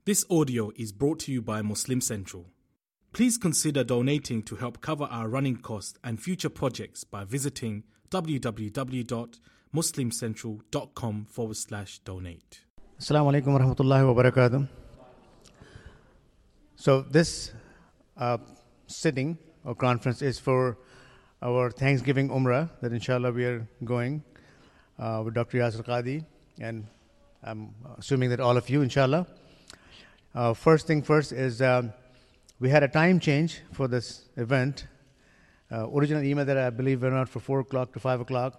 This audio is brought to you by Muslim Central. Please consider donating to help cover our running costs and future projects by visiting www.muslimcentral.com/donate. Assalamu alaikum wa rahmatullahi wa barakatuh. So this sitting or conference is for our Thanksgiving Umrah that inshallah we are going with Dr. Yasir Qadhi, and I'm assuming that all of you inshallah. First thing first is we had a time change for this event. Original email that I believe went out for 4 o'clock to 5 o'clock.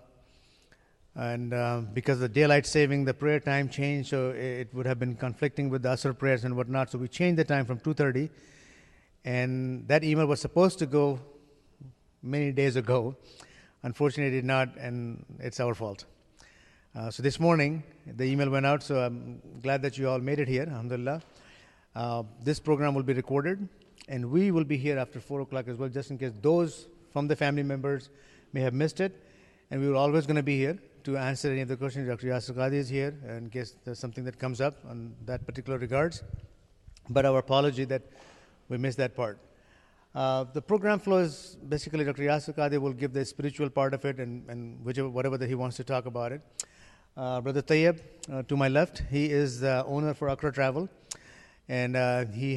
And because of the daylight saving, the prayer time changed, so it would have been conflicting with the Asr prayers and whatnot. So we changed the time from 2:30. And that email was supposed to go many days ago. Unfortunately, it did not, and it's our fault. So this morning, the email went out, so I'm glad that you all made it here, alhamdulillah. This program will be recorded, and we will be here after 4 o'clock as well, just in case those from the family members may have missed it. And we were always going to be here to answer any of the questions. Dr. Yasir Qadhi is here in case there's something that comes up on that particular regards. But our apology that we missed that part. The program flow is basically Dr. Yasir Qadhi will give the spiritual part of it and whatever that he wants to talk about it. Brother Tayyib, to my left, he is the owner for Accra Travel. And he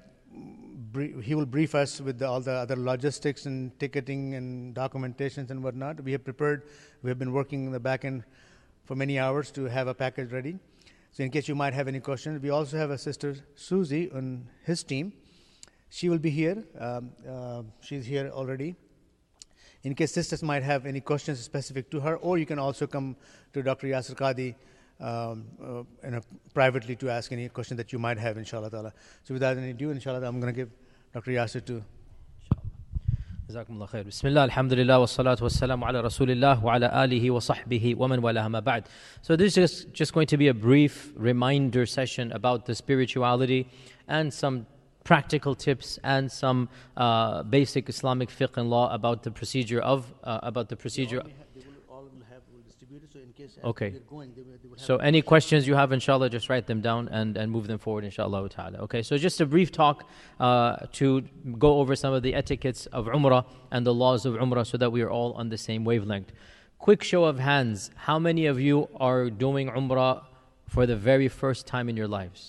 will brief us with all the other logistics and ticketing and documentations and whatnot. We have been working in the back end for many hours to have a package ready. So in case you might have any questions, we also have a sister, Susie, on his team. She will be here. She's here already. In case sisters might have any questions specific to her, or you can also come to Dr. Yasir Qadhi privately to ask any question that you might have, inshallah ta'ala. So without any ado, inshallah, I'm going to give Dr. Yasir to. Jazakumullah khair. Bismillah, alhamdulillah, wa salatu wa salamu ala rasulillah wa ala alihi wa sahbihi wa man walaha ma ba'd. So this is just going to be a brief reminder session about the spirituality and some practical tips and some basic Islamic fiqh and law about the procedure of Okay. So any questions you have, inshallah, just write them down and move them forward, inshallah ta'ala. Okay, so just a brief talk to go over some of the etiquettes of Umrah and the laws of Umrah so that we are all on the same wavelength. Quick show of hands, how many of you are doing Umrah for the very first time in your lives?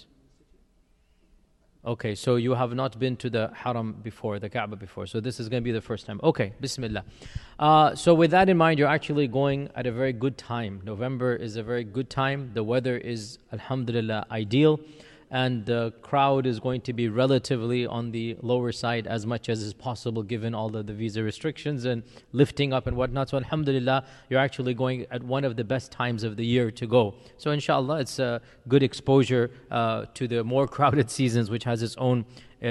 Okay, so you have not been to the Haram before, the Kaaba before. So this is going to be the first time. Okay, Bismillah. So with that in mind, you're actually going at a very good time. November is a very good time. The weather is, alhamdulillah, ideal. And the crowd is going to be relatively on the lower side as much as is possible given all the visa restrictions and lifting up and whatnot. So alhamdulillah, you're actually going at one of the best times of the year to go. So inshallah, it's a good exposure to the more crowded seasons, which has its own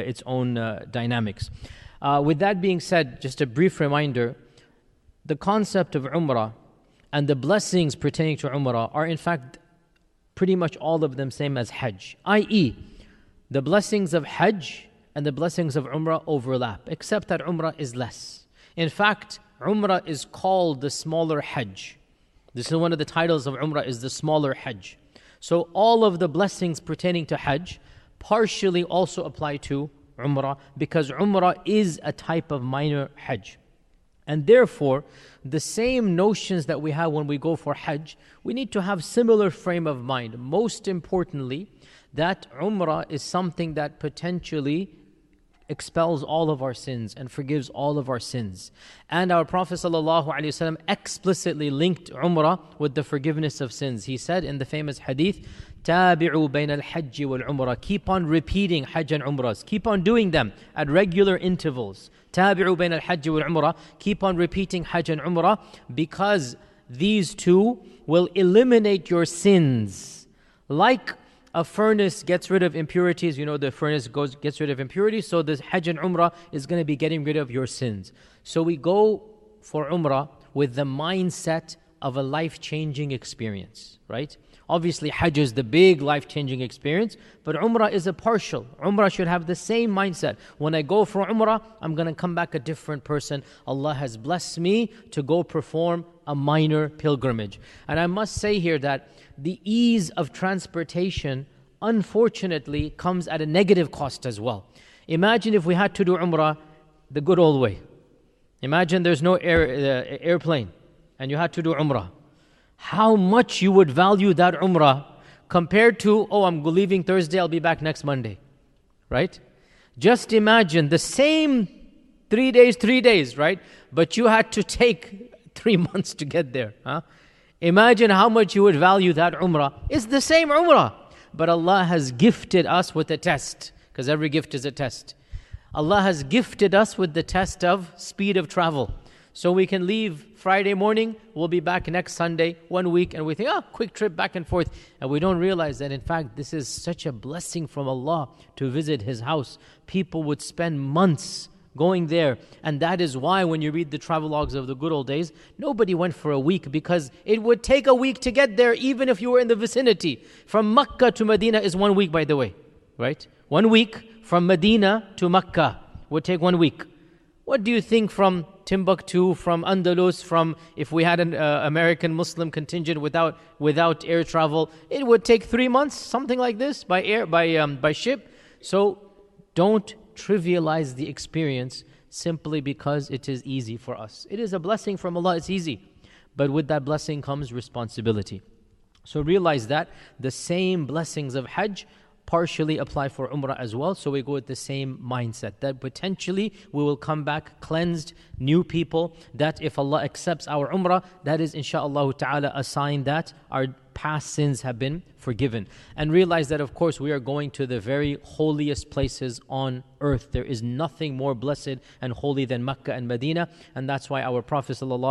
dynamics. With that being said, just a brief reminder, the concept of Umrah and the blessings pertaining to Umrah are in fact pretty much all of them same as Hajj, i.e. the blessings of Hajj and the blessings of Umrah overlap, except that Umrah is less. In fact, Umrah is called the smaller Hajj. This is one of the titles of Umrah, is the smaller Hajj. So all of the blessings pertaining to Hajj partially also apply to Umrah, because Umrah is a type of minor Hajj. And therefore, the same notions that we have when we go for Hajj, we need to have similar frame of mind. Most importantly, that Umrah is something that potentially expels all of our sins and forgives all of our sins. And our Prophet ﷺ explicitly linked Umrah with the forgiveness of sins. He said in the famous hadith, تابعوا بين الحج والعمرة. Keep on repeating Hajj and Umrahs. Keep on doing them at regular intervals. تابعوا بين الحج والعمرة. Keep on repeating Hajj and Umrah, because these two will eliminate your sins. Like a furnace gets rid of impurities, the furnace gets rid of impurities, so this Hajj and Umrah is going to be getting rid of your sins. So we go for Umrah with the mindset of a life-changing experience, right? Obviously, Hajj is the big life-changing experience, but Umrah is a partial. Umrah should have the same mindset. When I go for Umrah, I'm going to come back a different person. Allah has blessed me to go perform a minor pilgrimage. And I must say here that the ease of transportation unfortunately comes at a negative cost as well. Imagine if we had to do Umrah the good old way. Imagine there's no airplane and you had to do Umrah. How much you would value that Umrah compared to, oh, I'm leaving Thursday, I'll be back next Monday. Right? Just imagine the same 3 days, right? But you had to take 3 months to get there. Imagine how much you would value that Umrah. It's the same Umrah. But Allah has gifted us with a test, because every gift is a test. Allah has gifted us with the test of speed of travel. So we can leave Friday morning, we'll be back next Sunday, 1 week, and we think, quick trip back and forth. And we don't realize that in fact this is such a blessing from Allah to visit His house. People would spend months going there. And that is why when you read the travelogues of the good old days, nobody went for a week, because it would take a week to get there even if you were in the vicinity. From Makkah to Medina is 1 week, by the way. Right? 1 week from Medina to Makkah would take 1 week. What do you think from Timbuktu, from Andalus, from if we had an American Muslim contingent without air travel, it would take 3 months, something like this, by ship. So don't trivialize the experience simply because it is easy for us. It is a blessing from Allah, it's easy. But with that blessing comes responsibility. So realize that the same blessings of Hajj partially apply for Umrah as well. So we go with the same mindset that potentially we will come back cleansed, new people, that if Allah accepts our Umrah, that is insha'Allah ta'ala a sign that our past sins have been forgiven. And realize that of course we are going to the very holiest places on earth. There is nothing more blessed and holy than Mecca and Medina. And that's why our Prophet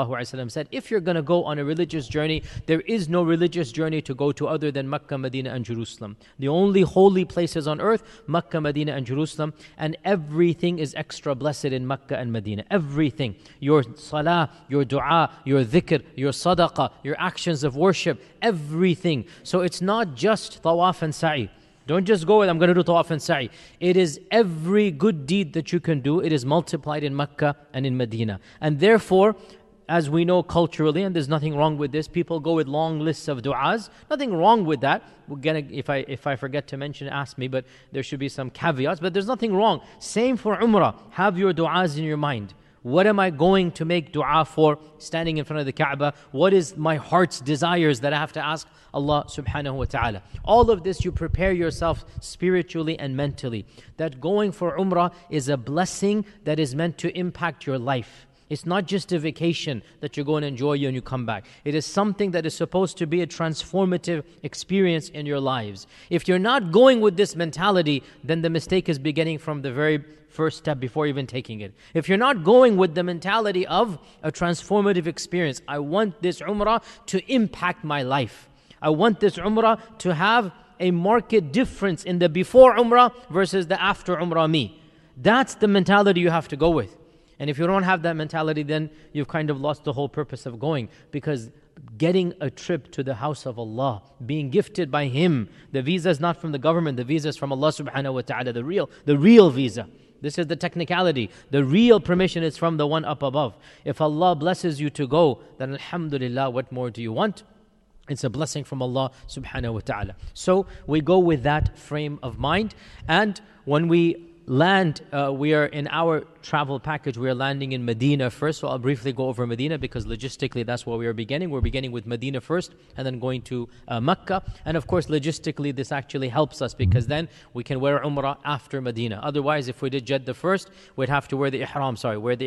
ﷺ said, if you're going to go on a religious journey, there is no religious journey to go to other than Mecca, Medina and Jerusalem. The only holy places on earth, Mecca, Medina and Jerusalem. And everything is extra blessed in Mecca and Medina. Everything. Your salah, your dua, your dhikr, your sadaqah, your actions of worship, everything. So it's not just tawaf and sa'i. Don't just go with, I'm going to do tawaf and sa'i. It is every good deed that you can do, it is multiplied in Mecca and in Medina. And therefore, as we know culturally, and there's nothing wrong with this, people go with long lists of du'as. Nothing wrong with that. Again, if I forget to mention, ask me, but there should be some caveats. But there's nothing wrong. Same for Umrah. Have your du'as in your mind. What am I going to make dua for standing in front of the Kaaba? What is my heart's desires that I have to ask Allah subhanahu wa ta'ala? All of this you prepare yourself spiritually and mentally. That going for Umrah is a blessing that is meant to impact your life. It's not just a vacation that you're going to enjoy and you come back. It is something that is supposed to be a transformative experience in your lives. If you're not going with this mentality, then the mistake is beginning from the very first step before even taking it. If you're not going with the mentality of a transformative experience, I want this Umrah to impact my life. I want this Umrah to have a marked difference in the before Umrah versus the after Umrah me. That's the mentality you have to go with. And if you don't have that mentality, then you've kind of lost the whole purpose of going. Because getting a trip to the house of Allah, being gifted by Him, the visa is not from the government, the visa is from Allah subhanahu wa ta'ala, the real visa. This is the technicality. The real permission is from the one up above. If Allah blesses you to go, then alhamdulillah, what more do you want? It's a blessing from Allah subhanahu wa ta'ala. So we go with that frame of mind. And when we land, we are in our travel package, we are landing in Medina first. So I'll briefly go over Medina because logistically that's where we are beginning. We're beginning with Medina first and then going to Mecca. And of course logistically this actually helps us because then we can wear Umrah after Medina. Otherwise if we did Jeddah first, we'd have to wear the ihram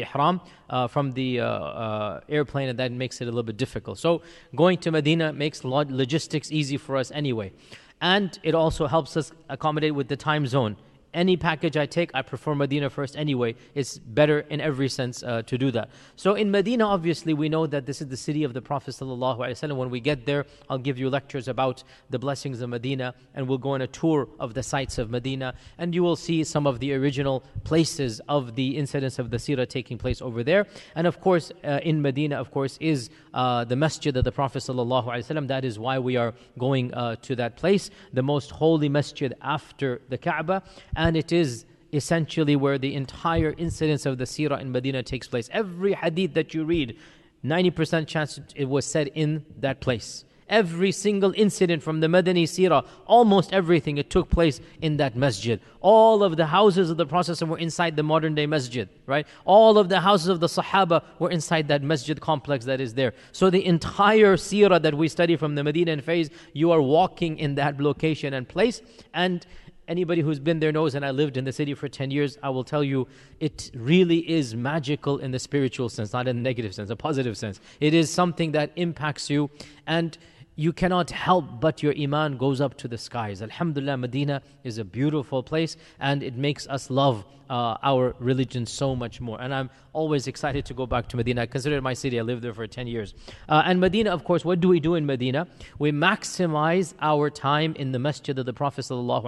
from the airplane, and that makes it a little bit difficult. So going to Medina makes logistics easy for us anyway. And it also helps us accommodate with the time zone. Any package I take, I prefer Medina first anyway. It's better in every sense to do that. So in Medina, obviously, we know that this is the city of the Prophet ﷺ. When we get there, I'll give you lectures about the blessings of Medina, and we'll go on a tour of the sites of Medina, and you will see some of the original places of the incidents of the seerah taking place over there. And of course, in Medina, of course, is the masjid of the Prophet ﷺ. That is why we are going to that place, the most holy masjid after the Kaaba. And it is essentially where the entire incidents of the seerah in Medina takes place. Every hadith that you read, 90% chance it was said in that place. Every single incident from the Madani Seerah, almost everything, it took place in that masjid. All of the houses of the Prophet were inside the modern day masjid, right? All of the houses of the Sahaba were inside that masjid complex that is there. So the entire Seerah that we study from the Medina and Faiz, you are walking in that location and place. And anybody who's been there knows, and I lived in the city for 10 years, I will tell you, it really is magical in the spiritual sense, not in the negative sense, a positive sense. It is something that impacts you, and you cannot help but your iman goes up to the skies. Alhamdulillah, Medina is a beautiful place, and it makes us love our religion so much more. And I'm always excited to go back to Medina. I consider it my city. I lived there for 10 years. And Medina, of course, what do we do in Medina? We maximize our time in the masjid of the Prophet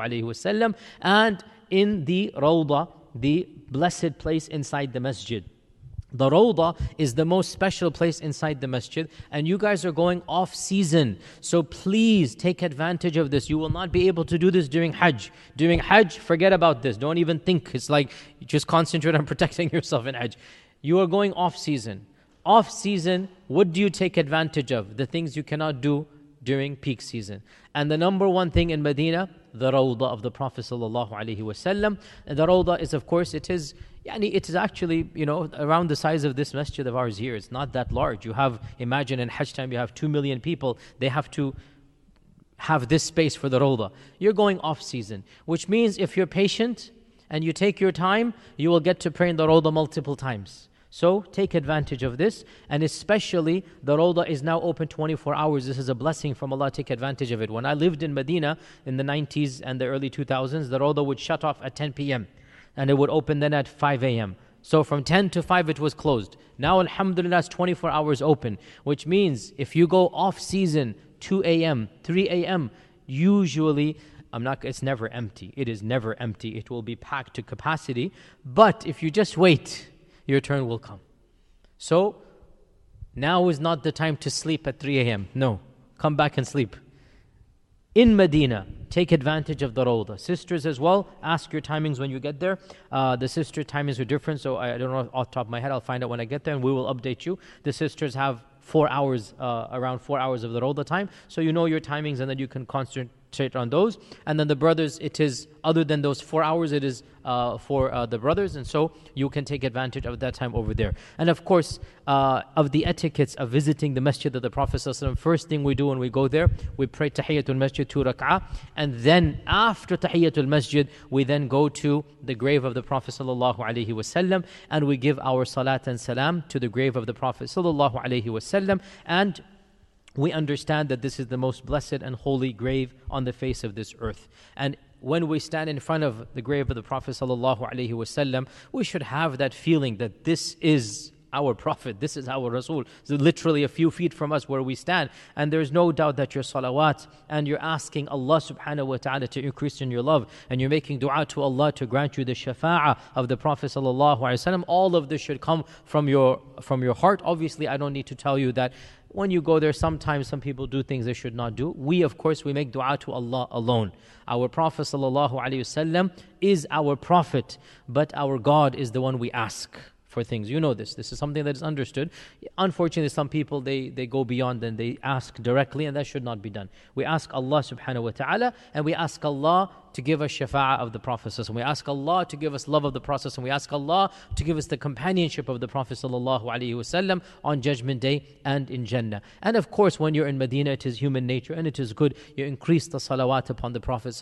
ﷺ and in the Rawdah, the blessed place inside the masjid. The Rawdah is the most special place inside the masjid, and you guys are going off season. So please take advantage of this. You will not be able to do this during Hajj. During Hajj, forget about this. Don't even think. It's like, just concentrate on protecting yourself in Hajj. You are going off season. Off season, what do you take advantage of? The things you cannot do during peak season. And the number one thing in Medina, the Rawdah of the Prophet ﷺ. And the Rawdah is, of course, it is actually, around the size of this masjid of ours here. It's not that large. You have, imagine in Hajj time, you have 2 million people. They have to have this space for the Rawdah. You're going off season, which means if you're patient and you take your time, you will get to pray in the Rawdah multiple times. So take advantage of this, and especially the Rawdah is now open 24 hours. This is a blessing from Allah. Take advantage of it. When I lived in Medina in the 90s and the early 2000s, the Rawdah would shut off at 10 p.m. and it would open then at 5 a.m. So from 10 to 5 it was closed. Now alhamdulillah it's 24 hours open, which means if you go off season 2 a.m., 3 a.m., usually it's never empty. It is never empty. It will be packed to capacity. But if you just wait, your turn will come. So now is not the time to sleep at 3 a.m. No, come back and sleep. In Medina, take advantage of the Rawdah. Sisters as well, ask your timings when you get there. The sister timings are different, so I don't know off the top of my head. I'll find out when I get there and we will update you. The sisters have 4 hours, around 4 hours of the Rawdah time, so you know your timings and then you can concentrate on those. And then the brothers, it is, other than those 4 hours, it is for the brothers, and so you can take advantage of that time over there. And of course, of the etiquettes of visiting the masjid of the Prophet ﷺ, first thing we do when we go there, we pray Tahiyatul Masjid 2 rak'ah, and then after Tahiyatul Masjid, we then go to the grave of the Prophet ﷺ, and we give our salat and salam to the grave of the Prophet ﷺ, and we understand that this is the most blessed and holy grave on the face of this earth. And when we stand in front of the grave of the Prophet ﷺ, we should have that feeling that this is our Prophet, this is our Rasul. So literally a few feet from us where we stand. And there's no doubt that your salawat and you're asking Allah subhanahu wa ta'ala to increase in your love, and you're making dua to Allah to grant you the shafa'ah of the Prophet ﷺ. All of this should come from your heart. Obviously, I don't need to tell you that when you go there, sometimes some people do things they should not do. We, of course, we make dua to Allah alone. Our Prophet ﷺ is our Prophet, but our God is the one we ask for things. You know this. This is something that is understood. Unfortunately, some people, they go beyond and they ask directly, and that should not be done. We ask Allah subhanahu wa ta'ala, and we ask Allah to give us shafa'ah of the Prophet ﷺ. We ask Allah to give us love of the Prophet, and we ask Allah to give us the companionship of the Prophet ﷺ on Judgment Day and in Jannah. And of course, when you're in Medina, it is human nature and it is good. You increase the salawat upon the Prophet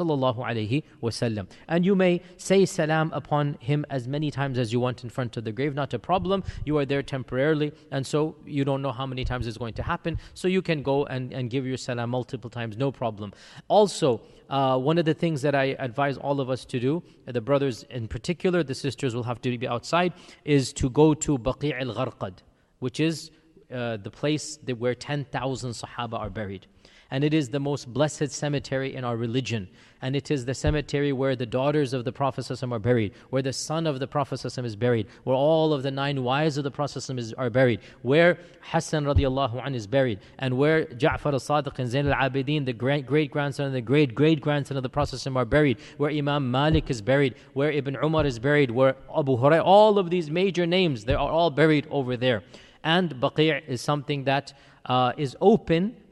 ﷺ. And you may say salam upon him as many times as you want in front of the grave. Not a problem. You are there temporarily, and so you don't know how many times it's going to happen. So you can go and give your salam multiple times, no problem. Also, one of the things that I advise all of us to do, the brothers in particular, the sisters will have to be outside, is to go to Baqi' al-Gharqad, which is the place where 10,000 Sahaba are buried. And it is the most blessed cemetery in our religion. And it is the cemetery where the daughters of the Prophet ﷺ are buried, where the son of the Prophet ﷺ is buried, where all of the 9 wives of the Prophet ﷺ are buried, where Hassan radiallahu anh is buried, and where Ja'far al-Sadiq and Zain al-Abidin, the great-grandson and the great-great-grandson of the Prophet ﷺ are buried, where Imam Malik is buried, where Ibn Umar is buried, where Abu Hurairah, all of these major names, they are all buried over there. And Baqi' is something that is open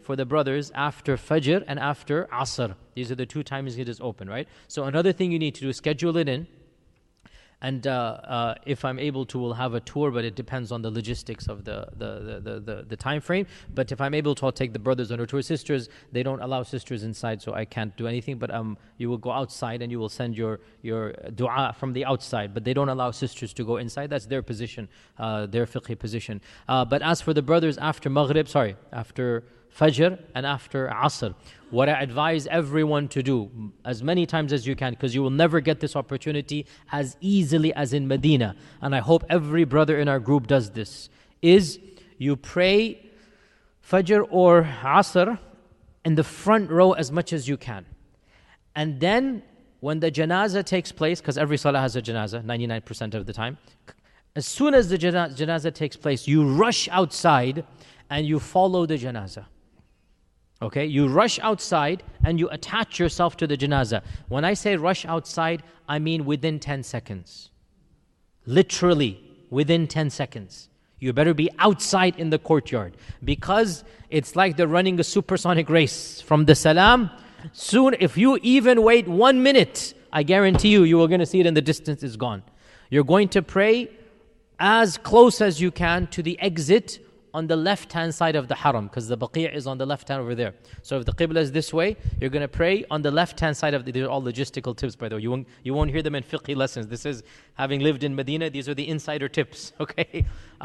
for the brothers after Fajr and after Asr. These are the 2 times it is open, right? So another thing you need to do is schedule it in. And if I'm able to, we'll have a tour, but it depends on the logistics of the time frame. But if I'm able to, I'll take the brothers on a tour. Sisters, they don't allow sisters inside, so I can't do anything. But you will go outside and you will send your dua from the outside. But they don't allow sisters to go inside. That's their position, their fiqh position. But as for the brothers after after Fajr and after Asr, what I advise everyone to do as many times as you can, because you will never get this opportunity as easily as in Medina, and I hope every brother in our group does this, is you pray Fajr or Asr in the front row as much as you can. And then when the janazah takes place, because every salah has a janazah 99% of the time, as soon as the janazah takes place, you rush outside and you follow the janazah. Okay, you rush outside and you attach yourself to the janazah. When I say rush outside, I mean within 10 seconds. Literally, within 10 seconds. You better be outside in the courtyard, because it's like they're running a supersonic race from the salam. Soon, if you even wait 1 minute, I guarantee you are going to see it in the distance, it's gone. You're going to pray as close as you can to the exit on the left-hand side of the haram, because the Baqi' is on the left-hand over there. So if the Qibla is this way, you're going to pray on the left-hand side of these are all logistical tips, by the way. You won't hear them in fiqh lessons. This is, having lived in Medina, these are the insider tips, okay?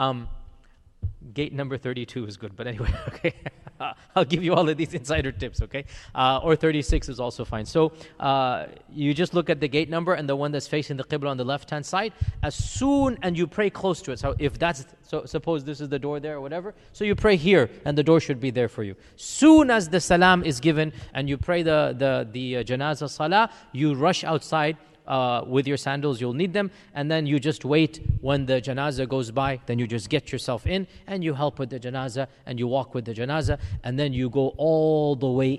Gate number 32 is good, but anyway, okay. I'll give you all of these insider tips, okay? Or 36 is also fine. So you just look at the gate number and the one that's facing the Qibla on the left-hand side. As soon, and you pray close to it. So if that's, so suppose this is the door there or whatever, so you pray here and the door should be there for you. Soon as the salam is given and you pray the janazah salah, you rush outside with your sandals, you'll need them, and then you just wait when the janazah goes by, then you just get yourself in and you help with the janazah and you walk with the janazah, and then you go all the way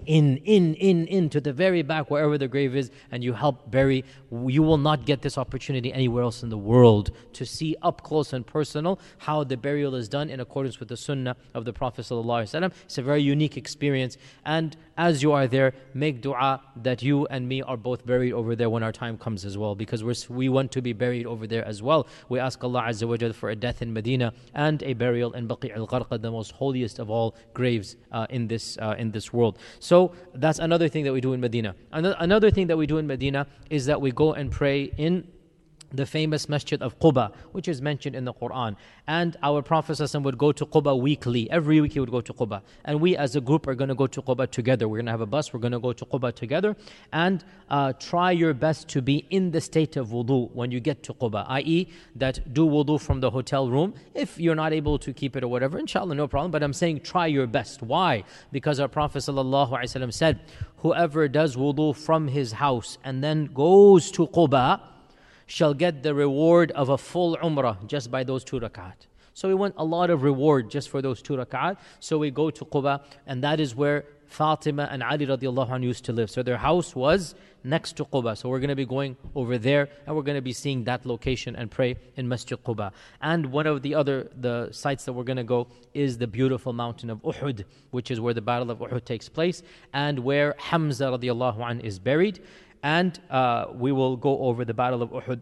in to the very back wherever the grave is, and you help bury. You will not get this opportunity anywhere else in the world to see up close and personal how the burial is done in accordance with the sunnah of the Prophet ﷺ. It's a very unique experience, and as you are there, make dua that you and me are both buried over there when our time comes as well, because we want to be buried over there as well. We ask Allah Azza wa Jalla for a death in Medina and a burial in Baqi' al-Gharqad, the most holiest of all graves in this world. So that's another thing that we do in Medina. Another thing that we do in Medina is that we go and pray in the famous masjid of Quba, which is mentioned in the Quran. And our Prophet ﷺ would go to Quba weekly. Every week he would go to Quba. And we as a group are going to go to Quba together. We're going to have a bus. We're going to go to Quba together. And try your best to be in the state of wudu when you get to Quba, i.e. that do wudu from the hotel room. If you're not able to keep it or whatever, inshallah, no problem. But I'm saying try your best. Why? Because our Prophet ﷺ said, whoever does wudu from his house and then goes to Quba shall get the reward of a full umrah just by those 2 rak'at. So we want a lot of reward just for those 2 rak'at. So we go to Quba, and that is where Fatima and Ali radiallahu anhu used to live. So their house was next to Quba. So we're going to be going over there, and we're going to be seeing that location and pray in Masjid Quba. And one of the sites that we're going to go is the beautiful mountain of Uhud, which is where the Battle of Uhud takes place, and where Hamza radiallahu anhu is buried. And we will go over the Battle of Uhud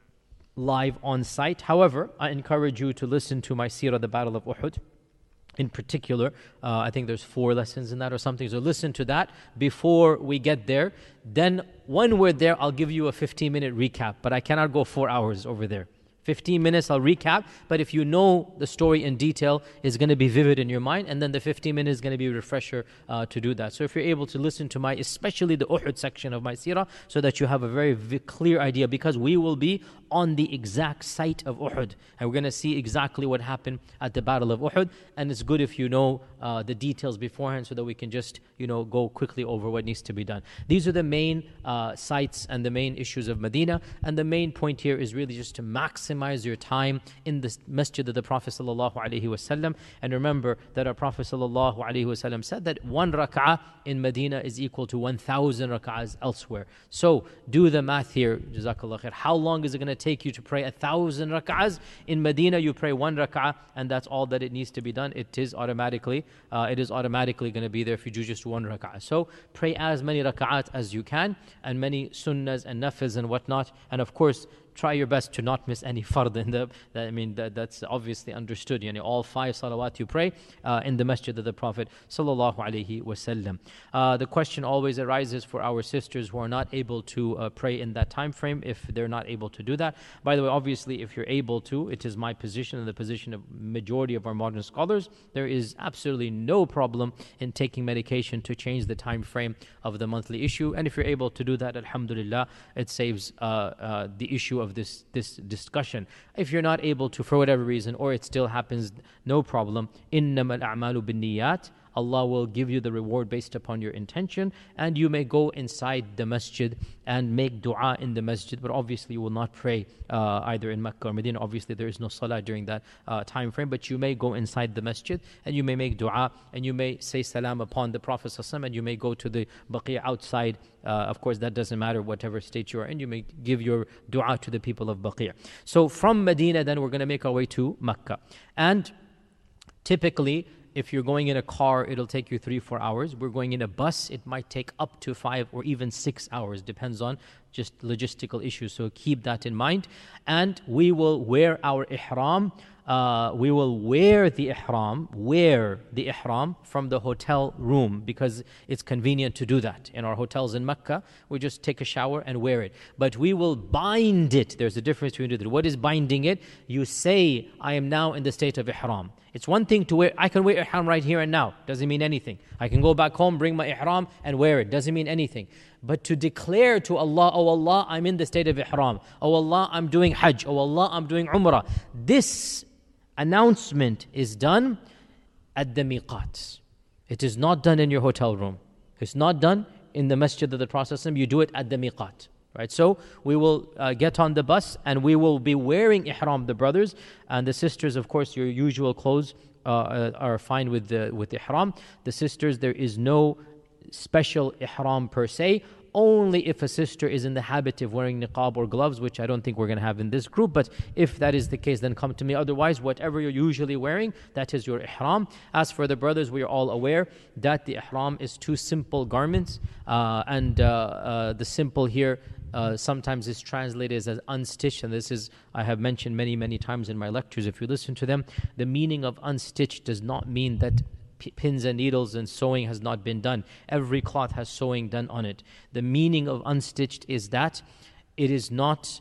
live on site. However, I encourage you to listen to my seerah, the Battle of Uhud. In particular, I think there's 4 lessons in that or something. So listen to that before we get there. Then when we're there, I'll give you a 15-minute recap. But I cannot go 4 hours over there. 15 minutes, I'll recap. But if you know the story in detail, it's going to be vivid in your mind. And then the 15 minutes is going to be a refresher to do that. So if you're able to listen to especially the Uhud section of my seerah, so that you have a very clear idea, because we will be on the exact site of Uhud. And we're going to see exactly what happened at the Battle of Uhud. And it's good if you know the details beforehand, so that we can just, go quickly over what needs to be done. These are the main sites and the main issues of Medina. And the main point here is really just to maximize maximize your time in the masjid of the Prophet ﷺ. And remember that our Prophet ﷺ said that 1 rak'ah in Medina is equal to 1,000 rak'ahs elsewhere. So do the math here, Jazakallah khair. How long is it going to take you to pray 1,000 rak'ahs? In Medina, you pray 1 rak'ah, and that's all that it needs to be done. It is automatically going to be there if you do just 1 rak'ah. So pray as many rak'ahs as you can, and many sunnahs and nafils and whatnot. And of course, try your best to not miss any fard in that's obviously understood. All 5 salawat you pray in the masjid of the Prophet sallallahu alaihi wasallam. The question always arises for our sisters who are not able to pray in that time frame, if they're not able to do that. By the way, obviously, if you're able to, it is my position and the position of majority of our modern scholars, there is absolutely no problem in taking medication to change the time frame of the monthly issue. And if you're able to do that, alhamdulillah, it saves the issue of this discussion. If you're not able to, for whatever reason, or it still happens, no problem. إِنَّمَا الْأَعْمَالُ بِالنِّيَّاتِ. Allah will give you the reward based upon your intention, and you may go inside the masjid and make dua in the masjid, but obviously you will not pray either in Mecca or Medina. Obviously there is no salah during that time frame, but you may go inside the masjid and you may make dua, and you may say salam upon the Prophet ﷺ, and you may go to the Baqi' outside. Of course, that doesn't matter whatever state you are in. You may give your dua to the people of Baqi'. So from Medina, then we're going to make our way to Mecca. And typically, if you're going in a car, it'll take you 3-4 hours. We're going in a bus, it might take up to 5 or even 6 hours, depends on just logistical issues. So keep that in mind. And we will wear our ihram. We will wear the ihram from the hotel room, because it's convenient to do that. In our hotels in Mecca, we just take a shower and wear it. But we will bind it. There's a difference between the two. What is binding it? You say, I am now in the state of ihram. It's one thing to wear, I can wear ihram right here and now. Doesn't mean anything. I can go back home, bring my ihram and wear it. Doesn't mean anything. But to declare to Allah, oh Allah, I'm in the state of ihram. Oh Allah, I'm doing hajj. Oh Allah, I'm doing umrah. This announcement is done at the miqat. It is not done in your hotel room. It's not done in the masjid of the Prophet. You do it at the miqat. Right? So we will get on the bus and we will be wearing ihram, the brothers. And the sisters, of course, your usual clothes are fine with ihram. The sisters, there is no special ihram per se. Only if a sister is in the habit of wearing niqab or gloves, which I don't think we're going to have in this group, but if that is the case, then come to me. Otherwise, whatever you're usually wearing, that is your ihram. As for the brothers, we are all aware that the ihram is 2 simple garments, and the simple here sometimes is translated as unstitched, and this is, I have mentioned many times in my lectures. If you listen to them, the meaning of unstitched does not mean that pins and needles and sewing has not been done. Every cloth has sewing done on it. The meaning of unstitched is that it is not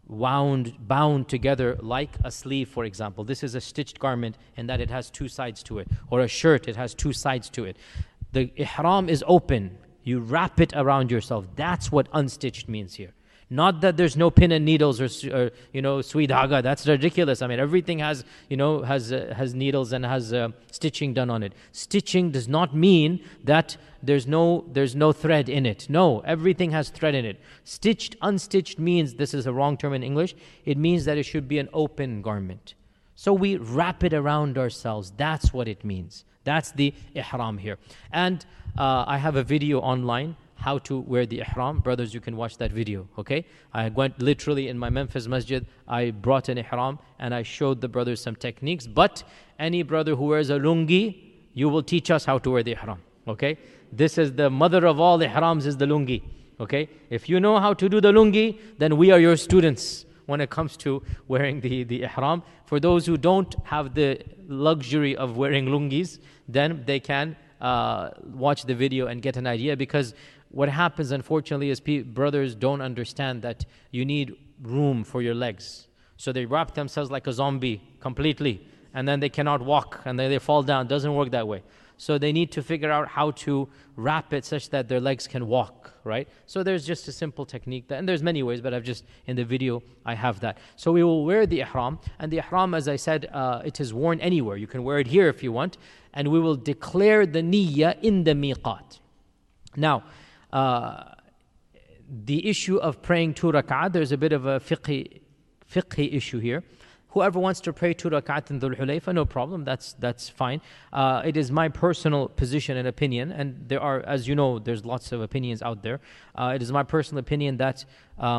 bound together like a sleeve, for example. This is a stitched garment in that it has 2 sides to it, or a shirt, it has 2 sides to it. The ihram is open. You wrap it around yourself. That's what unstitched means here. Not that there's no pin and needles or sui dhaga. That's ridiculous. I mean, everything has needles and has stitching done on it. Stitching does not mean that there's no thread in it. No, everything has thread in it. Unstitched means, this is a wrong term in English, it means that it should be an open garment. So we wrap it around ourselves. That's what it means. That's the ihram here. And I have a video online, how to wear the ihram. Brothers, you can watch that video, okay? I went literally in my Memphis masjid, I brought an ihram and I showed the brothers some techniques. But any brother who wears a lungi, you will teach us how to wear the ihram, okay? This is the mother of all ihrams, is the lungi, okay? If you know how to do the lungi, then we are your students when it comes to wearing the ihram. For those who don't have the luxury of wearing lungis, then they can watch the video and get an idea, because what happens, unfortunately, is brothers don't understand that you need room for your legs. So they wrap themselves like a zombie completely, and then they cannot walk, and then they fall down. It doesn't work that way. So they need to figure out how to wrap it such that their legs can walk, right? So there's just a simple technique, and there's many ways, but in the video, I have that. So we will wear the ihram, and the ihram, as I said, it is worn anywhere. You can wear it here if you want, and we will declare the niyyah in the miqat. Now, the issue of praying 2 rak'ah, there's a bit of a fiqh fiqhi issue here. Whoever wants to pray 2 rakat in Dhul Hulayfa, no problem, that's fine. It is my personal position and opinion, and there are, as you know, there's lots of opinions out there. It is my personal opinion that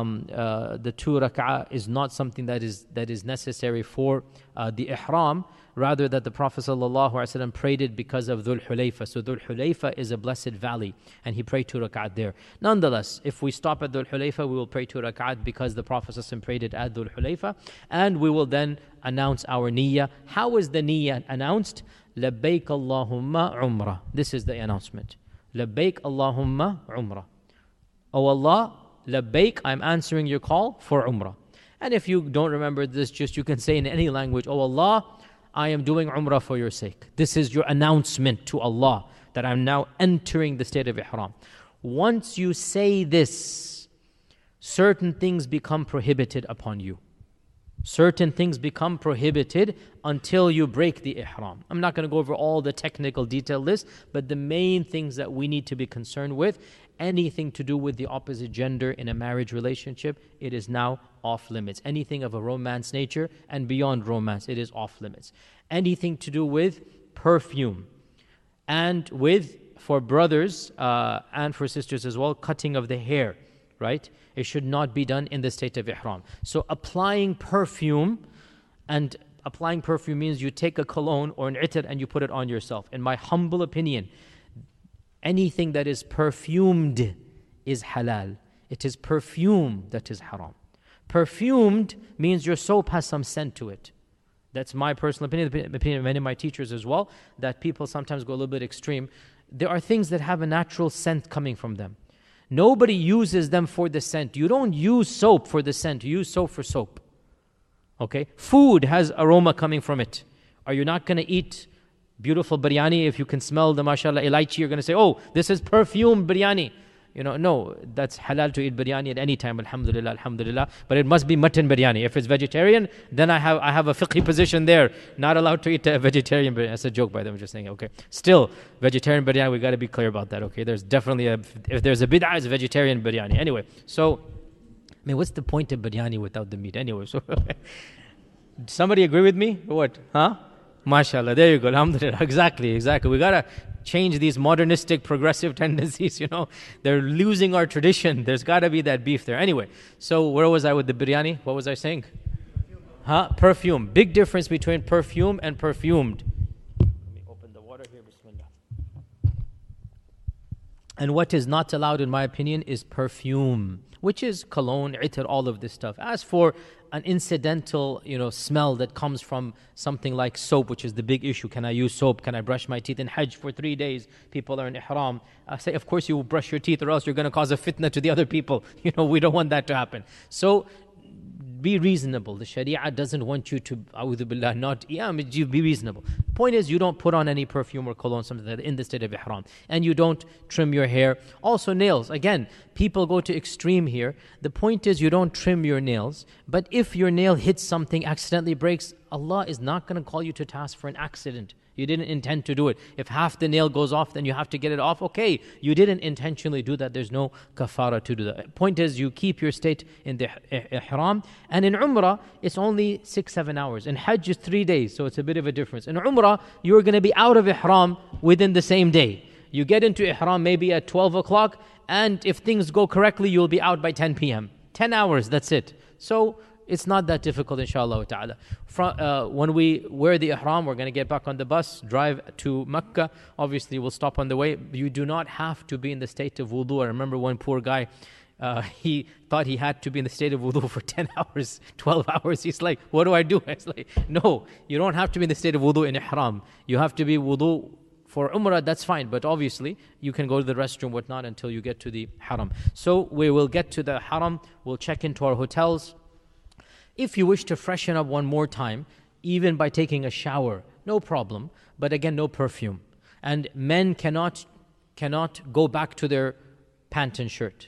the 2 rak'ah is not something that is necessary for the ihram, rather that the Prophet ﷺ prayed it because of Dhul Hulayfa. So Dhul Hulayfa is a blessed valley, and he prayed 2 rak'at there. Nonetheless, if we stop at Dhul Hulayfa, we will pray 2 rak'at because the Prophet ﷺ prayed it at Dhul Hulayfa, and we will then announce our niyyah. How is the niyyah announced? Labbaik Allahumma Umrah. This is the announcement. Labbaik Allahumma Umrah. Oh Allah, Labbaik, I'm answering your call for Umrah. And if you don't remember this, just you can say in any language, Oh Allah, I am doing Umrah for your sake. This is your announcement to Allah that I'm now entering the state of Ihram. Once you say this, certain things become prohibited upon you. Certain things become prohibited until you break the Ihram. I'm not going to go over all the technical detail list, but the main things that we need to be concerned with, anything to do with the opposite gender in a marriage relationship, it is now off limits. Anything of a romance nature and beyond romance, it is off limits. Anything to do with perfume and with, for brothers and for sisters as well, cutting of the hair, right? It should not be done in the state of Ihram. So applying perfume, and applying perfume means you take a cologne or an itar and you put it on yourself. In my humble opinion, anything that is perfumed is halal. It is perfume that is haram. Perfumed means your soap has some scent to it. That's my personal opinion, the opinion of many of my teachers as well, that people sometimes go a little bit extreme. There are things that have a natural scent coming from them. Nobody uses them for the scent. You don't use soap for the scent. You use soap for soap. Okay? Food has aroma coming from it. Are you not going to eat beautiful biryani if you can smell the mashallah elaichi? You're going to say, oh, this is perfumed biryani. No, that's halal to eat biryani at any time, alhamdulillah, alhamdulillah. But it must be mutton biryani. If it's vegetarian, then I have a fiqhi position there. Not allowed to eat a vegetarian biryani. That's a joke by them, I'm just saying, okay. Still, vegetarian biryani, we got to be clear about that, okay. There's definitely if there's a bid'ah, it's vegetarian biryani. Anyway, so, what's the point of biryani without the meat? Anyway, so, somebody agree with me? What? Huh? MashaAllah, there you go, alhamdulillah. Exactly. We got to change these modernistic, progressive tendencies, They're losing our tradition. There's got to be that beef there. Anyway, so where was I with the biryani? What was I saying? Perfume. Big difference between perfume and perfumed. Let me open the water here, bismillah. And what is not allowed, in my opinion, is perfume, which is cologne, itar, all of this stuff. As for an incidental, smell that comes from something like soap, which is the big issue. Can I use soap? Can I brush my teeth in Hajj for 3 days? People are in Ihram. I say, of course you will brush your teeth, or else you're going to cause a fitna to the other people. We don't want that to happen. So, be reasonable. The Sharia doesn't want you to, a'udhu billah, be reasonable. The point is, you don't put on any perfume or cologne, something like that, in the state of Ihram. And you don't trim your hair. Also nails. Again, people go to extreme here. The point is, you don't trim your nails. But if your nail hits something, accidentally breaks, Allah is not going to call you to task for an accident. You didn't intend to do it. If half the nail goes off, then you have to get it off. Okay, you didn't intentionally do that. There's no kafara to do that. Point is, you keep your state in the ihram. And in Umrah, it's only 6-7 hours. In Hajj, it's 3 days, so it's a bit of a difference. In Umrah, you're going to be out of ihram within the same day. You get into ihram maybe at 12 o'clock, and if things go correctly, you'll be out by 10 p.m. 10 hours, that's it. So, it's not that difficult, inshallah ta'ala. When we wear the ihram, we're going to get back on the bus, drive to Mecca. Obviously, we'll stop on the way. You do not have to be in the state of wudu. I remember one poor guy, he thought he had to be in the state of wudu for 10 hours, 12 hours. He's like, what do I do? It's like, no, you don't have to be in the state of wudu in ihram. You have to be wudu for Umrah, that's fine, but obviously you can go to the restroom, whatnot, until you get to the haram. So we will get to the haram, we'll check into our hotels. If you wish to freshen up one more time, even by taking a shower, no problem. But again, no perfume. And men cannot go back to their pant and shirt.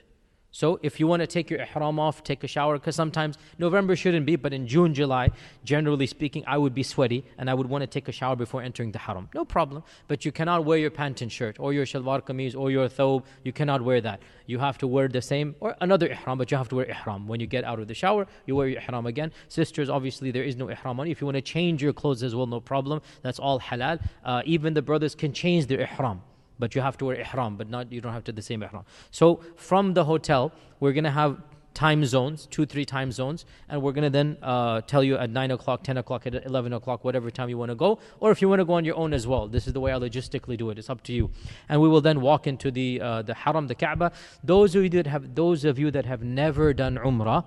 So if you want to take your ihram off, take a shower, because sometimes November shouldn't be, but in June, July, generally speaking, I would be sweaty and I would want to take a shower before entering the haram. No problem. But you cannot wear your pant and shirt or your shalwar kameez or your thobe. You cannot wear that. You have to wear the same or another ihram, but you have to wear ihram. When you get out of the shower, you wear your ihram again. Sisters, obviously, there is no ihram on you. If you want to change your clothes as well, no problem. That's all halal. Even the brothers can change their ihram. But you have to wear ihram, but you don't have to the same ihram. So from the hotel, we're going to have time zones, 2-3 time zones, and we're going to then tell you at 9 o'clock, 10 o'clock, at 11 o'clock, whatever time you want to go, or if you want to go on your own as well. This is the way I logistically do it. It's up to you. And we will then walk into the haram, the Kaaba. Those of you that have never done Umrah,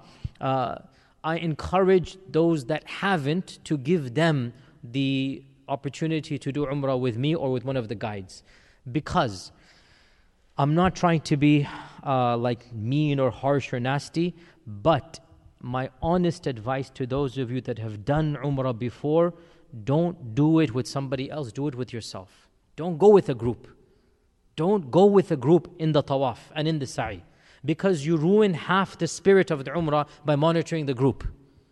I encourage those that haven't to give them the opportunity to do Umrah with me or with one of the guides. Because I'm not trying to be like mean or harsh or nasty, but my honest advice to those of you that have done Umrah before, don't do it with somebody else, do it with yourself. Don't go with a group. Don't go with a group in the tawaf and in the sa'i, because you ruin half the spirit of the Umrah by monitoring the group.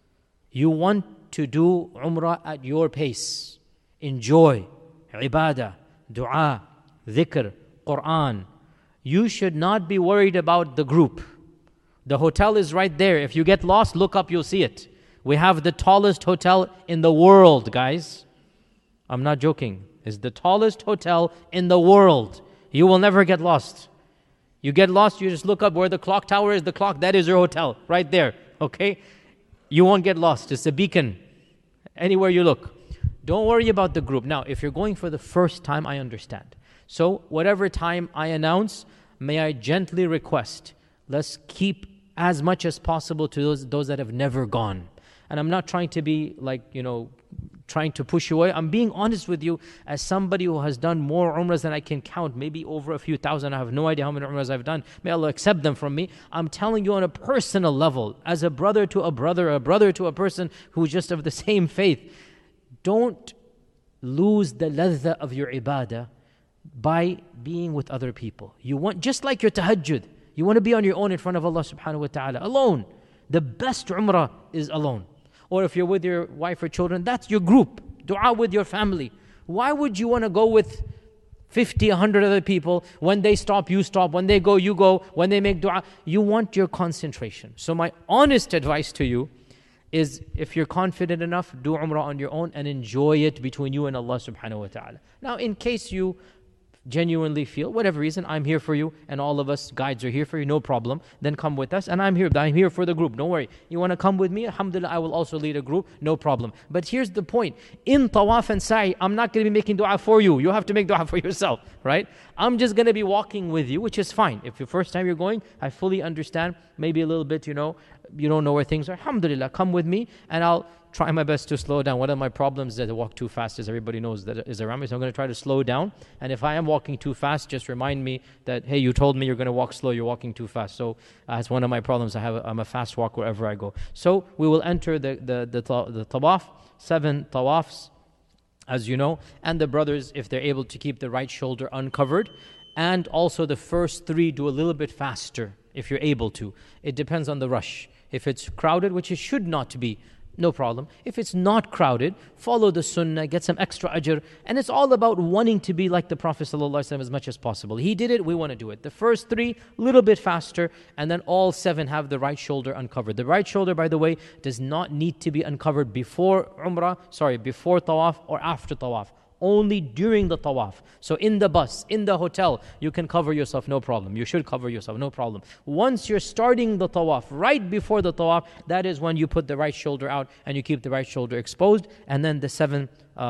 You want to do Umrah at your pace. Enjoy, ibadah, dua, dhikr, Quran. You should not be worried about the group. The hotel is right there. If you get lost, look up, you'll see it. We have the tallest hotel in the world, guys. I'm not joking. It's the tallest hotel in the world. You will never get lost. You get lost, you just look up where the clock tower is, the clock, that is your hotel, right there, okay? You won't get lost. It's a beacon. Anywhere you look. Don't worry about the group. Now, if you're going for the first time, I understand. So, whatever time I announce, may I gently request, let's keep as much as possible to those that have never gone. And I'm not trying to be like, trying to push you away. I'm being honest with you as somebody who has done more umrahs than I can count, maybe over a few thousand. I have no idea how many umrahs I've done. May Allah accept them from me. I'm telling you on a personal level, as a brother to a brother to a person who's just of the same faith. Don't lose the ladha of your ibadah by being with other people. You want, just like your tahajjud, you want to be on your own in front of Allah subhanahu wa ta'ala, alone. The best umrah is alone. Or if you're with your wife or children, that's your group. Dua with your family. Why would you want to go with 50, 100 other people? When they stop, you stop. When they go, you go. When they make dua, you want your concentration. So my honest advice to you is, if you're confident enough, do umrah on your own and enjoy it between you and Allah subhanahu wa ta'ala. Now, in case you genuinely feel, whatever reason, I'm here for you and all of us guides are here for you, no problem, then come with us, and I'm here for the group, don't worry. You want to come with me? Alhamdulillah, I will also lead a group, no problem. But here's the point, in tawaf and sa'i, I'm not going to be making dua for you. You have to make dua for yourself, right? I'm just going to be walking with you, which is fine. If the first time you're going, I fully understand, maybe a little bit, you don't know where things are. Alhamdulillah, come with me and I'll try my best to slow down. One of my problems is that I walk too fast, as everybody knows that is around me. So I'm going to try to slow down. And if I am walking too fast, just remind me that, hey, you told me you're going to walk slow, you're walking too fast. So that's one of my problems. I'm a fast walker wherever I go. So we will enter the tawaf, 7 tawafs, as you know. And the brothers, if they're able to keep the right shoulder uncovered. And also the first 3 do a little bit faster, if you're able to. It depends on the rush. If it's crowded, which it should not be, no problem. If it's not crowded, follow the sunnah, get some extra ajr. And it's all about wanting to be like the Prophet ﷺ as much as possible. He did it, we want to do it. The first 3, a little bit faster, and then all 7 have the right shoulder uncovered. The right shoulder, by the way, does not need to be uncovered before tawaf or after tawaf. Only during the tawaf. So in the bus, in the hotel, you can cover yourself, no problem. You should cover yourself, no problem. Once you're starting the tawaf, right before the tawaf, that is when you put the right shoulder out and you keep the right shoulder exposed, and then the 7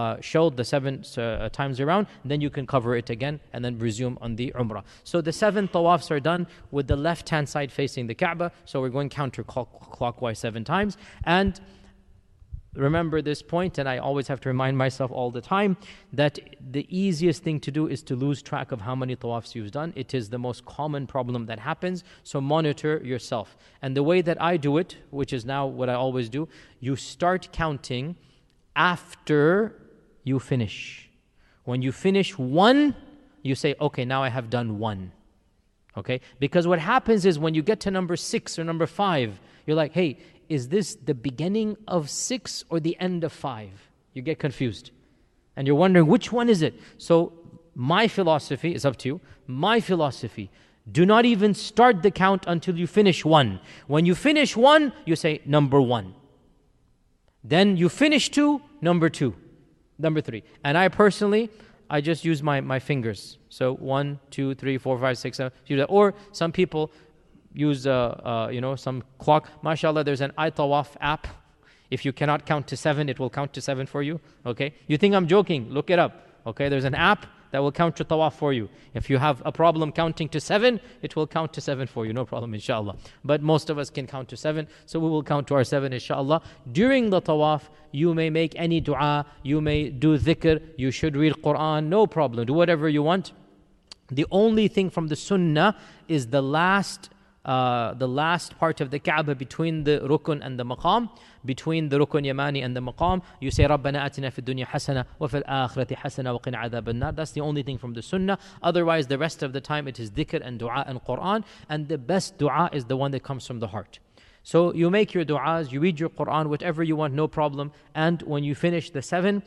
times around, then you can cover it again and then resume on the umrah. So the 7 tawafs are done with the left hand side facing the Kaaba. So we're going counterclockwise 7 times. And remember this point, and I always have to remind myself all the time, that the easiest thing to do is to lose track of how many tawafs you've done. It is the most common problem that happens, so monitor yourself. And the way that I do it, which is now what I always do, you start counting after you finish. When you finish 1, you say, okay, now I have done 1. Okay? Because what happens is when you get to number 6 or number 5, you're like, hey, is this the beginning of 6 or the end of 5? You get confused. And you're wondering, which one is it? So my philosophy, is up to you, my philosophy, do not even start the count until you finish 1. When you finish 1, you say number 1. Then you finish 2, number 2, number 3. And I personally, I just use my fingers. So 1, 2, 3, 4, 5, 6, 7. Or some people use some clock. MashaAllah, there's an iTawaf app. If you cannot count to 7, it will count to 7 for you. Okay? You think I'm joking? Look it up. Okay? There's an app that will count your tawaf for you. If you have a problem counting to 7, it will count to 7 for you. No problem, inshallah. But most of us can count to 7, so we will count to our 7, inshallah. During the tawaf, you may make any dua, you may do dhikr, you should read Quran, no problem. Do whatever you want. The only thing from the sunnah is the last part of the Kaaba between the rukun and the maqam, between the rukun yamani and the maqam, you say رَبَّنَا آتِنَا فِي الدُّنْيَا حَسَنَةً وَفِي الْآخِرَةِ حَسَنَةً وَقِنَا عَذَابَ النَّارِ. That's the only thing from the sunnah. Otherwise, the rest of the time it is dhikr and dua and Quran, and the best dua is the one that comes from the heart. So you make your du'as, you read your Quran, whatever you want, no problem. And when you finish the 7,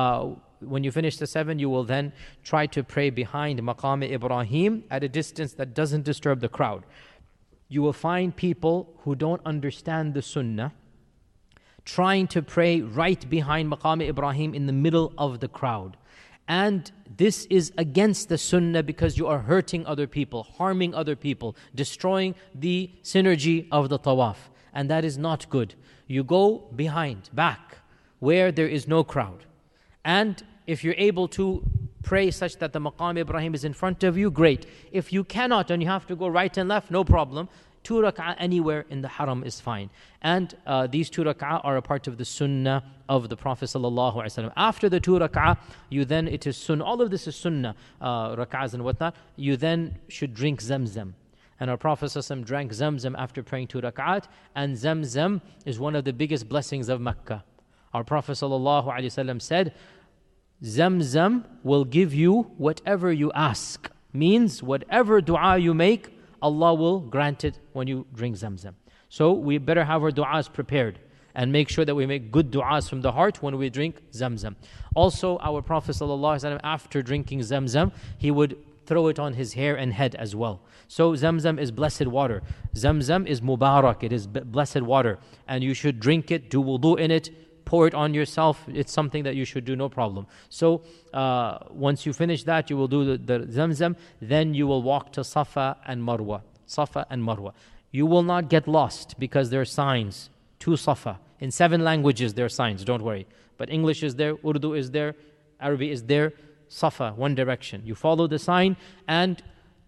you will then try to pray behind Maqam Ibrahim at a distance that doesn't disturb the crowd. You will find people who don't understand the sunnah trying to pray right behind Maqam Ibrahim in the middle of the crowd. And this is against the sunnah because you are hurting other people, harming other people, destroying the synergy of the tawaf. And that is not good. You go behind, back, where there is no crowd. And if you're able to pray such that the Maqam Ibrahim is in front of you, great. If you cannot and you have to go right and left, no problem. 2 rak'ah anywhere in the haram is fine. And these 2 rak'ah are a part of the sunnah of the Prophet ﷺ. After the 2 rak'ah, it is sunnah. All of this is sunnah, rak'ahs and whatnot. You then should drink Zamzam. And our Prophet ﷺ drank Zamzam after praying 2 rak'at. And Zamzam is one of the biggest blessings of Mecca. Our Prophet ﷺ said, Zamzam will give you whatever you ask. Means whatever dua you make, Allah will grant it when you drink Zamzam. So we better have our du'as prepared and make sure that we make good du'as from the heart when we drink Zamzam. Also, our Prophet ﷺ, after drinking Zamzam, he would throw it on his hair and head as well. So Zamzam is blessed water. Zamzam is mubarak, it is blessed water. And you should drink it, do wudu in it, pour it on yourself. It's something that you should do, no problem. So once you finish that, you will do the Zamzam. Then you will walk to Safa and Marwa. Safa and Marwa. You will not get lost because there are signs to Safa. In 7 languages there are signs, don't worry. But English is there, Urdu is there, Arabic is there. Safa, one direction. You follow the sign, and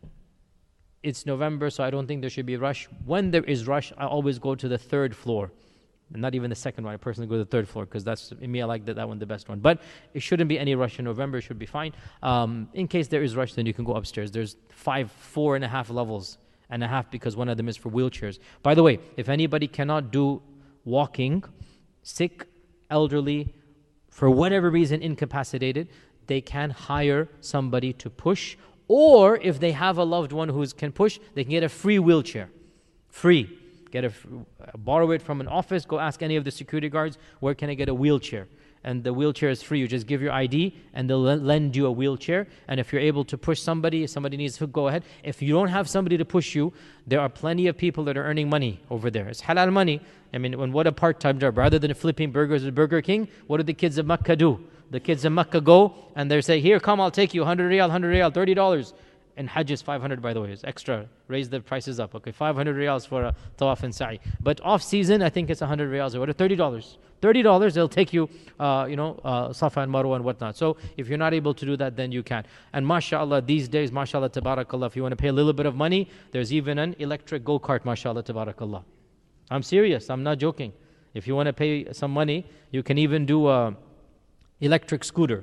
it's November, so I don't think there should be a rush. When there is rush, I always go to the 3rd floor. Not even the 2nd one. I personally go to the 3rd floor because that's, in me, I like that one the best one. But it shouldn't be any rush in November. It should be fine. In case there is rush, then you can go upstairs. There's 4.5 levels and a half because one of them is for wheelchairs. By the way, if anybody cannot do walking, sick, elderly, for whatever reason incapacitated, they can hire somebody to push. Or if they have a loved one who can push, they can get a free wheelchair. Free. Borrow it from an office, go ask any of the security guards, where can I get a wheelchair? And the wheelchair is free. You just give your ID and they'll lend you a wheelchair. And if you're able to push somebody, if somebody needs to go ahead. If you don't have somebody to push you, there are plenty of people that are earning money over there. It's halal money. I mean, what a part-time job. Rather than flipping burgers at Burger King, what do the kids of Mecca do? The kids of Mecca go and they say, here, come, I'll take you, 100 riyal, $30. And Hajj is 500, by the way. It's extra. Raise the prices up. Okay, 500 riyals for a tawaf and sa'i. But off season, I think it's 100 riyals or what? $30. $30, they'll take you, Safa and Marwa and whatnot. So if you're not able to do that, then you can. And mashallah, these days, mashallah, tabarakallah, if you want to pay a little bit of money, there's even an electric go-kart, mashallah, tabarakallah. I'm serious. I'm not joking. If you want to pay some money, you can even do a electric scooter,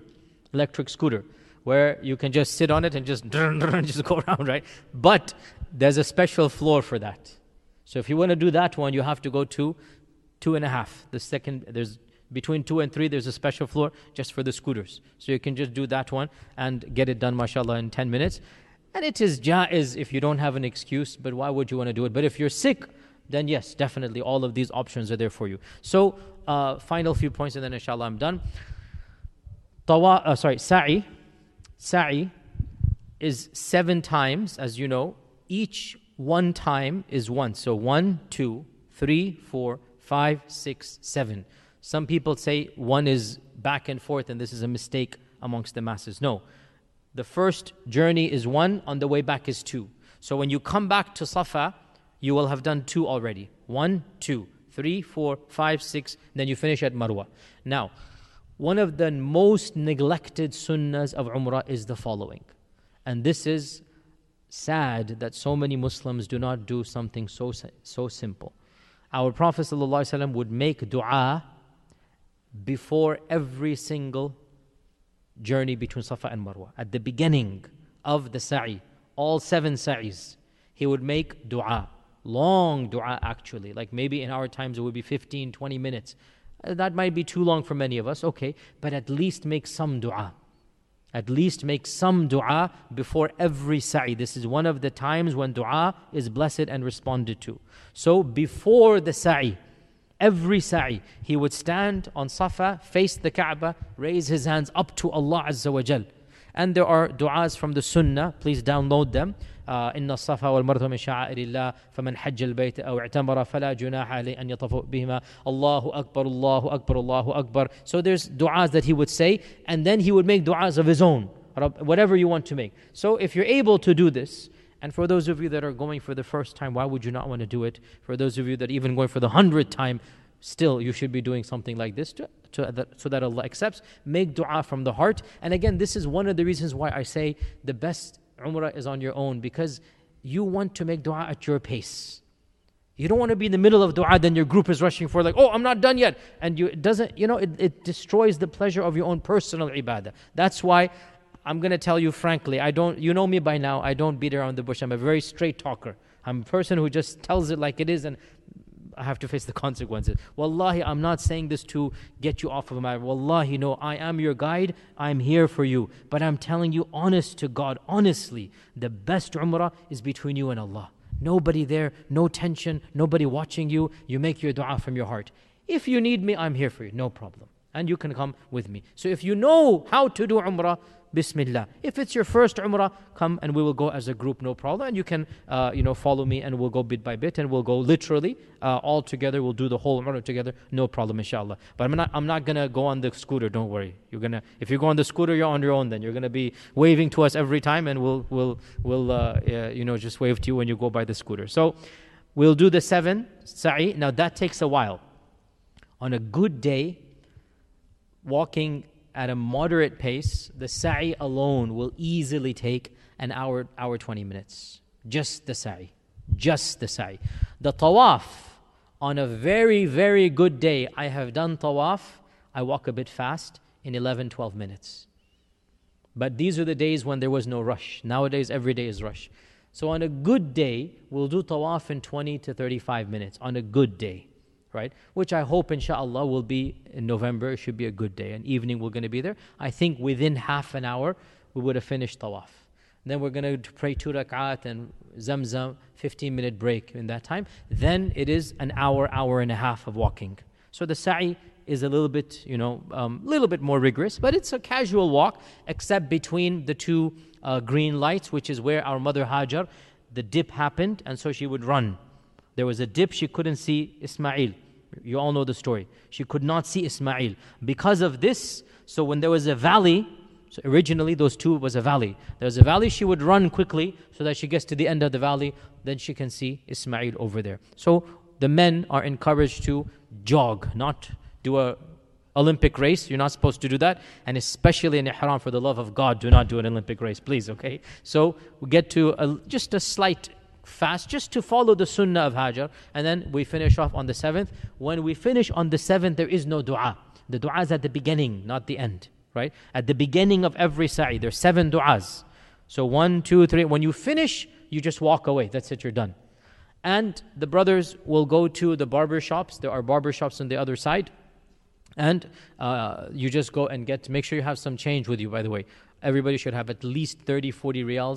where you can just sit on it and just go around, right? But there's a special floor for that. So if you want to do that one, you have to go to 2.5. The second, there's between 2 and 3, there's a special floor just for the scooters. So you can just do that one and get it done, mashallah, in 10 minutes. And it is jaiz if you don't have an excuse, but why would you want to do it? But if you're sick, then yes, definitely all of these options are there for you. So, final few points and then inshallah I'm done. Sa'i. Sa'i is 7 times, as you know. Each one time is once. So 1, 2, 3, 4, 5, 6, 7. Some people say 1 is back and forth and this is a mistake amongst the masses. No. The first journey is 1, on the way back is 2. So when you come back to Safa, you will have done 2 already. 1, 2, 3, 4, 5, 6, then you finish at Marwa. Now, one of the most neglected sunnahs of Umrah is the following. And this is sad that so many Muslims do not do something so simple. Our Prophet ﷺ would make dua before every single journey between Safa and Marwa. At the beginning of the sa'i, all 7 sa'is, he would make dua. Long dua actually, like maybe in our times it would be 15, 20 minutes. That might be too long for many of us, okay, but at least make some dua. At least make some dua before every sa'i. This is one of the times when dua is blessed and responded to. So before the sa'i, every sa'i, he would stand on Safa, face the Kaaba, raise his hands up to Allah Azza wa Jal. And there are du'as from the Sunnah, please download them. إن الصفا والمروة من شعائر الله فمن حج البيت أو اعتمر فلا جناح عليه أن يطوف بهما الله أكبر الله أكبر الله أكبر. So there's du'as that he would say, and then he would make du'as of his own, whatever you want to make. So if you're able to do this, and for those of you that are going for the first time, why would you not want to do it? For those of you that even going for the 100th time, still you should be doing something like this so that Allah accepts. Make dua from the heart. And again, this is one of the reasons why I say the best Umrah is on your own, because you want to make dua at your pace. You don't want to be in the middle of dua, then your group is rushing for like, oh, I'm not done yet. And it doesn't, it destroys the pleasure of your own personal ibadah. That's why I'm going to tell you frankly, you know me by now, I don't beat around the bush. I'm a very straight talker. I'm a person who just tells it like it is, and I have to face the consequences. Wallahi, I'm not saying this to get you off of my. Wallahi, no, I am your guide. I'm here for you. But I'm telling you, honest to God, honestly, the best umrah is between you and Allah. Nobody there, no tension, nobody watching you. You make your dua from your heart. If you need me, I'm here for you, no problem. And you can come with me. So if you know how to do umrah, Bismillah. If it's your first Umrah, come and we will go as a group, no problem. And you can, follow me and we'll go bit by bit and we'll go literally all together. We'll do the whole Umrah together, no problem, inshallah. But I'm not gonna go on the scooter. Don't worry. If you go on the scooter, you're on your own. Then you're gonna be waving to us every time, and we'll just wave to you when you go by the scooter. So we'll do the 7 sa'i. Now that takes a while. On a good day, walking at a moderate pace, the sa'i alone will easily take an hour 20 minutes. Just the sa'i. The tawaf, on a very, very good day, I have done tawaf, I walk a bit fast, in 11, 12 minutes. But these are the days when there was no rush. Nowadays, every day is rush. So on a good day, we'll do tawaf in 20 to 35 minutes, on a good day. Right? Which I hope inshallah will be in November. It should be a good day. An evening we're going to be there. I think within half an hour we would have finished tawaf. Then we're going to pray 2 rak'at and Zamzam, 15-minute break in that time. Then it is an hour and a half of walking. So the sa'i is a little bit, little bit more rigorous, but it's a casual walk, except between the 2 green lights, which is where our mother Hajar, the dip happened, and so she would run. There was a dip, she couldn't see Ismail. You all know the story. She could not see Ismail. Because of this, so when there was a valley, so originally those 2 was a valley. There was a valley, she would run quickly so that she gets to the end of the valley, then she can see Ismail over there. So the men are encouraged to jog, not do a Olympic race. You're not supposed to do that. And especially in Ihram, for the love of God, do not do an Olympic race, please, okay? So we get to just a slight fast, just to follow the sunnah of Hajar, and then we finish off on the 7th. When we finish on the 7th, there is no dua. The dua is at the beginning, not the end, right? At the beginning of every sa'i, there's 7 du'as. So 1, 2, 3. When you finish, you just walk away. That's it, you're done. And the brothers will go to the barber shops. There are barber shops on the other side. And you just go and make sure you have some change with you, by the way. Everybody should have at least 30, 40 riyals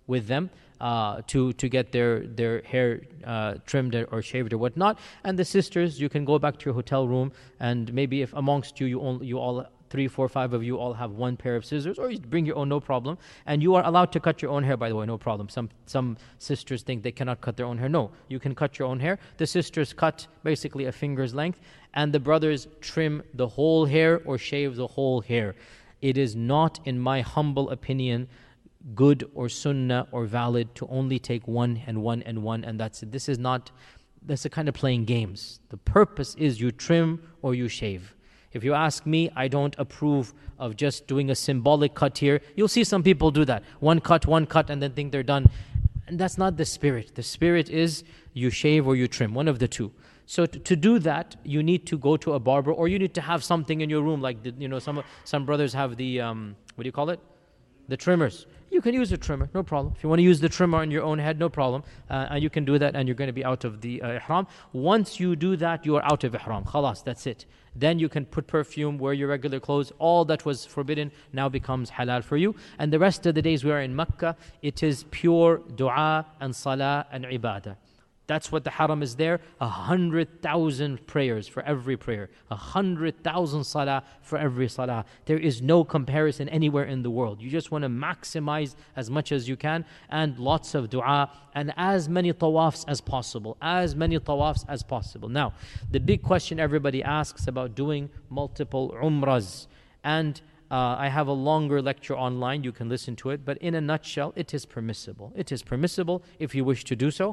with them to get their hair trimmed or shaved or whatnot. And the sisters, you can go back to your hotel room, and maybe if amongst you all 3, 4, 5 of you all have one pair of scissors, or you bring your own, no problem. And you are allowed to cut your own hair, by the way, no problem. Some sisters think they cannot cut their own hair. No, you can cut your own hair. The sisters cut basically a finger's length, and the brothers trim the whole hair or shave the whole hair. It is not, in my humble opinion, good or sunnah or valid to only take one and one and one, and that's it. That's a kind of playing games. The purpose is you trim or you shave. If you ask me, I don't approve of just doing a symbolic cut here. You'll see some people do that. One cut, and then think they're done. And that's not the spirit. The spirit is you shave or you trim, one of the two. So to do that, you need to go to a barber, or you need to have something in your room, like some brothers have the what do you call it? The trimmers. You can use a trimmer, no problem. If you want to use the trimmer on your own head, no problem. And you can do that, and you're going to be out of the ihram. Once you do that, you are out of ihram. Khalas, that's it. Then you can put perfume, wear your regular clothes. All that was forbidden now becomes halal for you. And the rest of the days we are in Mecca, it is pure dua and salah and ibadah. That's what the haram is there. 100,000 prayers for every prayer. 100,000 salah for every salah. There is no comparison anywhere in the world. You just want to maximize as much as you can, and lots of dua, and as many tawafs as possible. As many tawafs as possible. Now, the big question everybody asks about doing multiple umras. And I have a longer lecture online. You can listen to it. But in a nutshell, it is permissible. It is permissible if you wish to do so.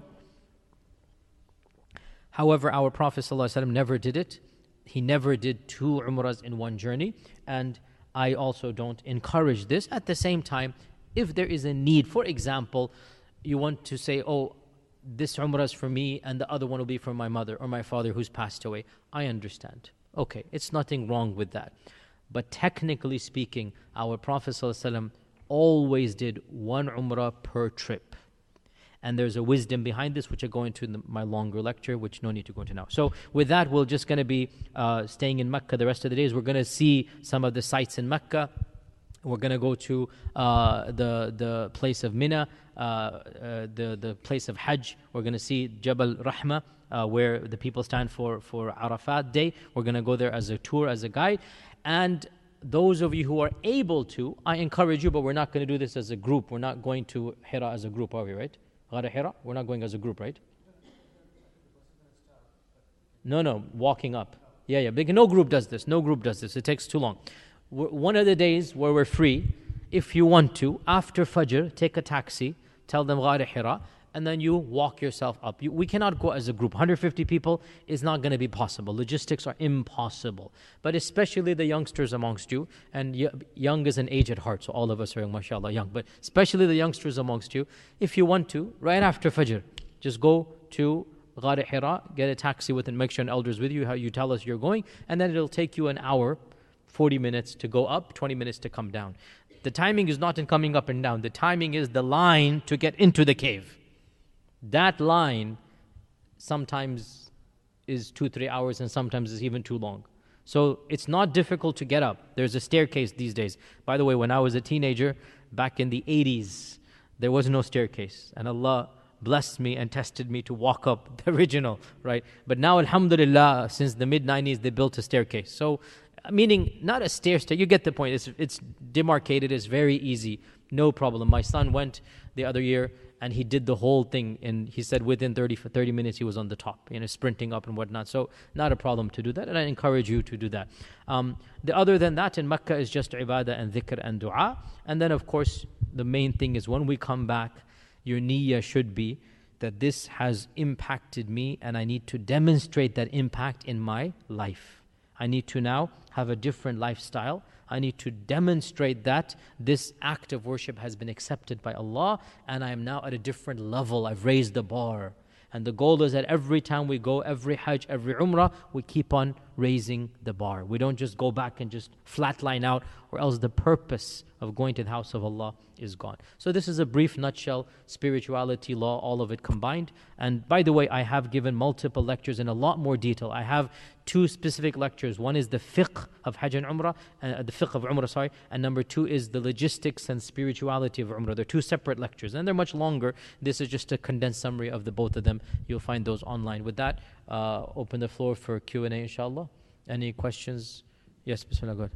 However, our Prophet ﷺ never did it. He never did 2 umrahs in one journey. And I also don't encourage this. At the same time, if there is a need, for example, you want to say, oh, this umrah is for me and the other one will be for my mother or my father who's passed away. I understand. Okay, it's nothing wrong with that. But technically speaking, our Prophet ﷺ always did 1 umrah per trip. And there's a wisdom behind this, which I go into in my longer lecture, which no need to go into now. So with that, we're just going to be staying in Mecca the rest of the days. We're going to see some of the sites in Mecca. We're going to go to the place of Mina, the place of Hajj. We're going to see Jabal Rahma, where the people stand for Arafat Day. We're going to go there as a tour, as a guide. And those of you who are able to, I encourage you, but we're not going to do this as a group. We're not going to Hira as a group, are we, right? Ghar Hira, we're not going as a group, right? No, walking up. Yeah, no group does this. No group does this. It takes too long. One of the days where we're free, if you want to, after Fajr, take a taxi, tell them Ghar Hira, and then you walk yourself up. We cannot go as a group. 150 people is not going to be possible. Logistics are impossible. But especially the youngsters amongst you, and young is an age at heart, so all of us are, mashallah, young. But especially the youngsters amongst you, if you want to, right after Fajr, just go to Ghar Hira, get a taxi with and make sure an elder's with you, how you tell us you're going, and then it'll take you an hour, 40 minutes to go up, 20 minutes to come down. The timing is not in coming up and down. The timing is the line to get into the cave. That line sometimes is 2-3 hours, and sometimes is even too long. So it's not difficult to get up. There's a staircase these days. By the way, when I was a teenager, back in the 80s, there was no staircase. And Allah blessed me and tested me to walk up the original, right? But now, alhamdulillah, since the mid-90s, they built a staircase. So, meaning not a stair, you get the point. It's demarcated, it's very easy, no problem. My son went the other year, and he did the whole thing, and he said within 30 minutes he was on the top, sprinting up and whatnot. So not a problem to do that, and I encourage you to do that. Other than that, in Mecca is just ibadah and dhikr and dua. And then of course, the main thing is when we come back, your niyyah should be that this has impacted me, and I need to demonstrate that impact in my life. I need to now have a different lifestyle. I need to demonstrate that this act of worship has been accepted by Allah, and I am now at a different level. I've raised the bar. And the goal is that every time we go, every Hajj, every Umrah, we keep on raising the bar. We don't just go back and just flatline out, or else the purpose of going to the house of Allah is gone. So this is a brief nutshell, spirituality, law, all of it combined. And by the way, I have given multiple lectures in a lot more detail. I have 2 specific lectures. One is the fiqh of Hajj and Umrah, the fiqh of Umrah, and number 2 is the logistics and spirituality of Umrah. They're 2 separate lectures, and they're much longer. This is just a condensed summary of the both of them. You'll find those online. With that, open the floor for Q&A, inshallah. Any questions? Yes, Bismillah, go ahead.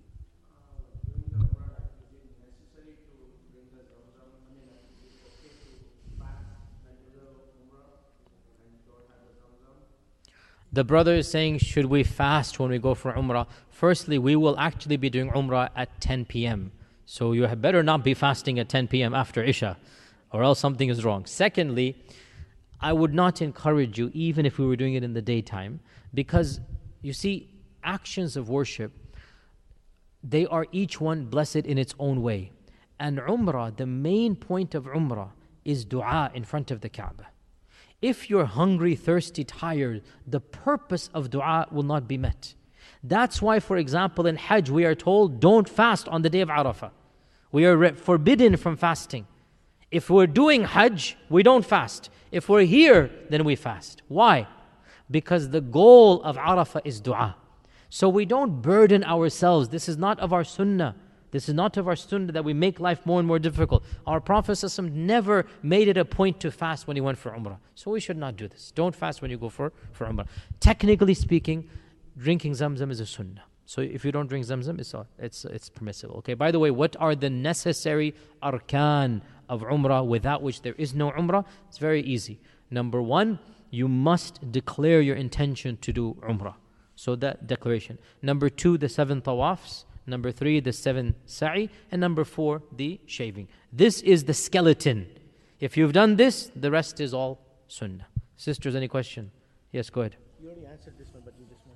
The brother is saying, should we fast when we go for Umrah? Firstly, we will actually be doing Umrah at 10 p.m. So you had better not be fasting at 10 p.m. after Isha, or else something is wrong. Secondly, I would not encourage you, even if we were doing it in the daytime, because you see, actions of worship, they are each one blessed in its own way. And Umrah, the main point of Umrah is dua in front of the Kaaba. If you're hungry, thirsty, tired, the purpose of dua will not be met. That's why, for example, in Hajj, we are told, don't fast on the day of Arafah. We are forbidden from fasting. If we're doing Hajj, we don't fast. If we're here, then we fast. Why? Because the goal of Arafah is dua. So we don't burden ourselves. This is not of our sunnah. This is not of our sunnah that we make life more and more difficult. Our Prophet ﷺ never made it a point to fast when he went for Umrah. So we should not do this. Don't fast when you go for Umrah. Technically speaking, drinking Zamzam is a sunnah. So if you don't drink Zamzam, it's permissible. Okay. By the way, what are the necessary arkan of Umrah without which there is no Umrah? It's very easy. Number 1, you must declare your intention to do Umrah. So that declaration. Number 2, the 7 tawafs. Number 3, the 7 sa'i. And number 4, the shaving. This is the skeleton. If you've done this, the rest is all sunnah. Sisters, any question? Yes, go ahead. You already answered this one, but you just want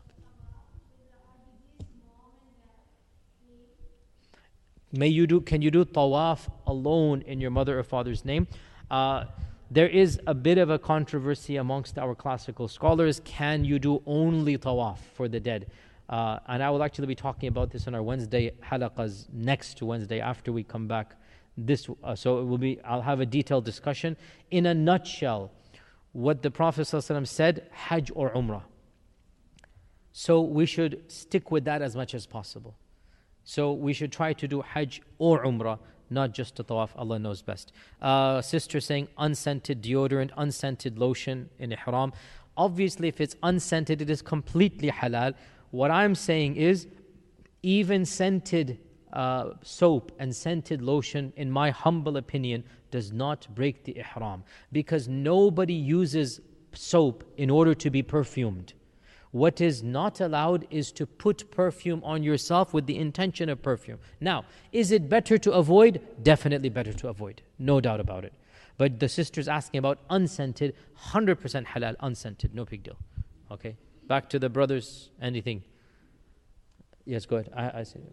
to. Can you do tawaf alone in your mother or father's name? There is a bit of a controversy amongst our classical scholars. Can you do only tawaf for the dead? And I will actually be talking about this in our Wednesday halaqas next Wednesday after we come back. So it will be. I'll have a detailed discussion. In a nutshell, what the Prophet ﷺ said, Hajj or Umrah. So we should stick with that as much as possible. So we should try to do Hajj or Umrah, not just a tawaf. Allah knows best. Sister saying unscented deodorant, unscented lotion in ihram. Obviously, if it's unscented, it is completely halal. What I'm saying is, even scented soap and scented lotion, in my humble opinion, does not break the ihram. Because nobody uses soap in order to be perfumed. What is not allowed is to put perfume on yourself with the intention of perfume. Now, is it better to avoid? Definitely better to avoid. No doubt about it. But the sister's asking about unscented, 100% halal, unscented, no big deal. Okay? Back to the brothers, anything? Yes, go ahead. I see.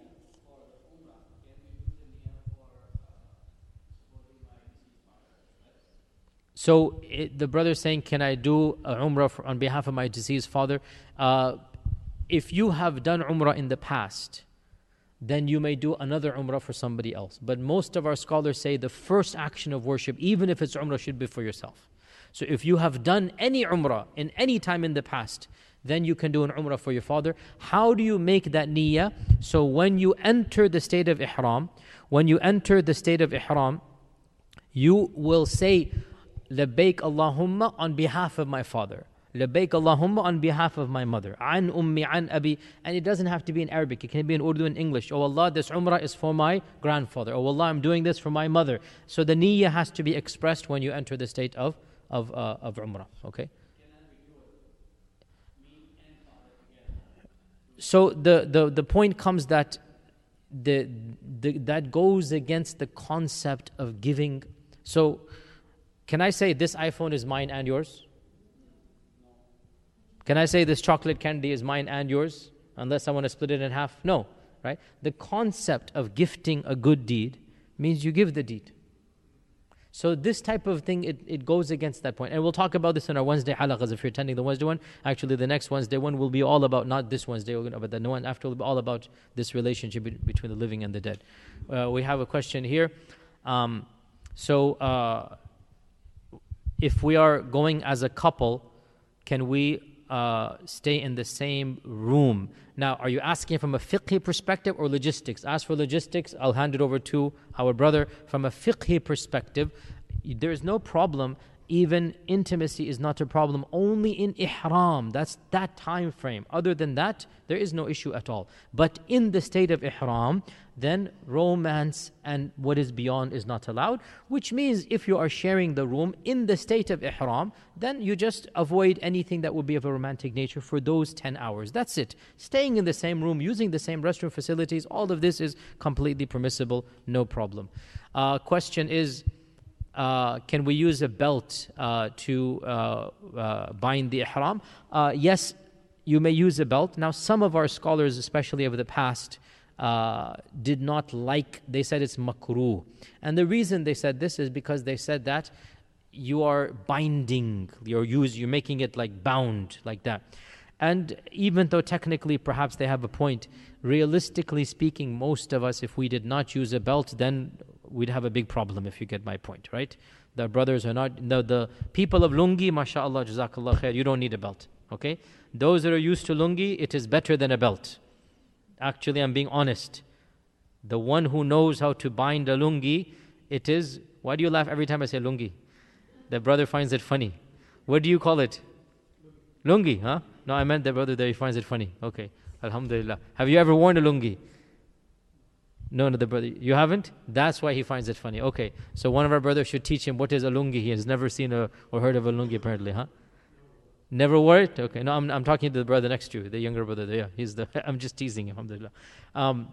So the brother saying, can I do a Umrah on behalf of my deceased father? If you have done Umrah in the past, then you may do another Umrah for somebody else. But most of our scholars say the first action of worship, even if it's Umrah, should be for yourself. So if you have done any Umrah in any time in the past, then you can do an Umrah for your father. How do you make that niyyah? So when you enter the state of ihram, you will say, Labbaik Allahumma on behalf of my father. Labbaik Allahumma on behalf of my mother. An ummi, an abi. And it doesn't have to be in Arabic. It can be in Urdu and English. Oh Allah, this Umrah is for my grandfather. Oh Allah, I'm doing this for my mother. So the niyyah has to be expressed when you enter the state of Umrah. Okay? So the point comes that that goes against the concept of giving. So can I say this iPhone is mine and yours? Can I say this chocolate candy is mine and yours? Unless I want to split it in half? No, right? The concept of gifting a good deed means you give the deed. So this type of thing, it goes against that point. And we'll talk about this in our Wednesday halaqas. If you're attending the Wednesday one, actually the next Wednesday one will be all about, not this Wednesday, but the one after will be all about this relationship between the living and the dead. We have a question here. If we are going as a couple, can we stay in the same room? Now, are you asking from a fiqhi perspective or logistics? As for logistics, I'll hand it over to our brother. From a fiqhi perspective, there is no problem. Even intimacy is not a problem. Only in ihram, that's that time frame. Other than that, there is no issue at all. But in the state of ihram, then romance and what is beyond is not allowed, which means if you are sharing the room in the state of ihram, then you just avoid anything that would be of a romantic nature for those 10 hours. That's it. Staying in the same room, using the same restroom facilities, all of this is completely permissible, no problem. Question is, can we use a belt to bind the ihram? Yes, you may use a belt. Now, some of our scholars, especially over the past, did not like, they said it's makruh. And the reason they said this is because they said that you are binding, you're making it like bound, like that. And even though technically perhaps they have a point, realistically speaking, most of us, if we did not use a belt, then we'd have a big problem, if you get my point, right? The brothers are not, the people of lungi, mashallah, jazakallah khair, you don't need a belt, okay? Those that are used to lungi, it is better than a belt. Actually, I'm being honest. The one who knows how to bind a lungi, it is, why do you laugh every time I say lungi? The brother finds it funny. What do you call it? Lungi, huh? No, I meant the brother there, he finds it funny. Okay, alhamdulillah. Have you ever worn a lungi? No, the brother, you haven't? That's why he finds it funny. Okay, so one of our brothers should teach him what is a lungi. He has never seen or heard of a lungi apparently, huh? Never wore it? Okay, no, I'm talking to the brother next to you, the younger brother there. Yeah, I'm just teasing him, alhamdulillah.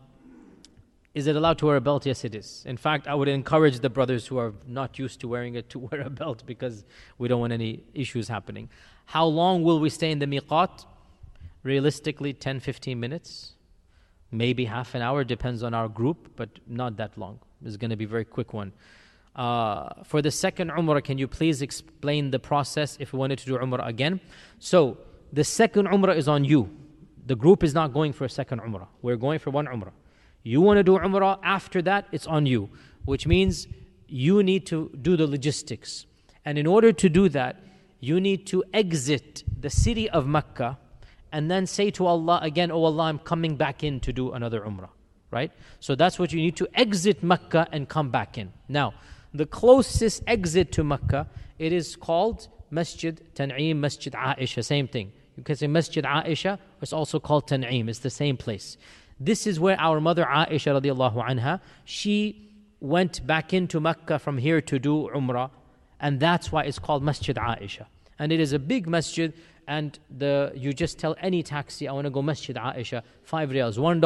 Is it allowed to wear a belt? Yes, it is. In fact, I would encourage the brothers who are not used to wearing it to wear a belt because we don't want any issues happening. How long will we stay in the miqat? Realistically, 10-15 minutes. Maybe half an hour, depends on our group, but not that long. It's going to be a very quick one. For the second Umrah, can you please explain the process if we wanted to do Umrah again? So, the second Umrah is on you. The group is not going for a second Umrah. We're going for one Umrah. You want to do Umrah, after that, it's on you. Which means you need to do the logistics. And in order to do that, you need to exit the city of Mecca and then say to Allah again, oh Allah, I'm coming back in to do another Umrah. Right? So that's what you need to exit Mecca and come back in. Now, the closest exit to Mecca, it is called Masjid Tan'im, Masjid Aisha, same thing. You can say Masjid Aisha, it's also called Tan'im, it's the same place. This is where our mother Aisha radiallahu anha, she went back into Mecca from here to do Umrah, and that's why it's called Masjid Aisha. And it is a big masjid, and you just tell any taxi, I want to go Masjid Aisha, 5 riyals, $1,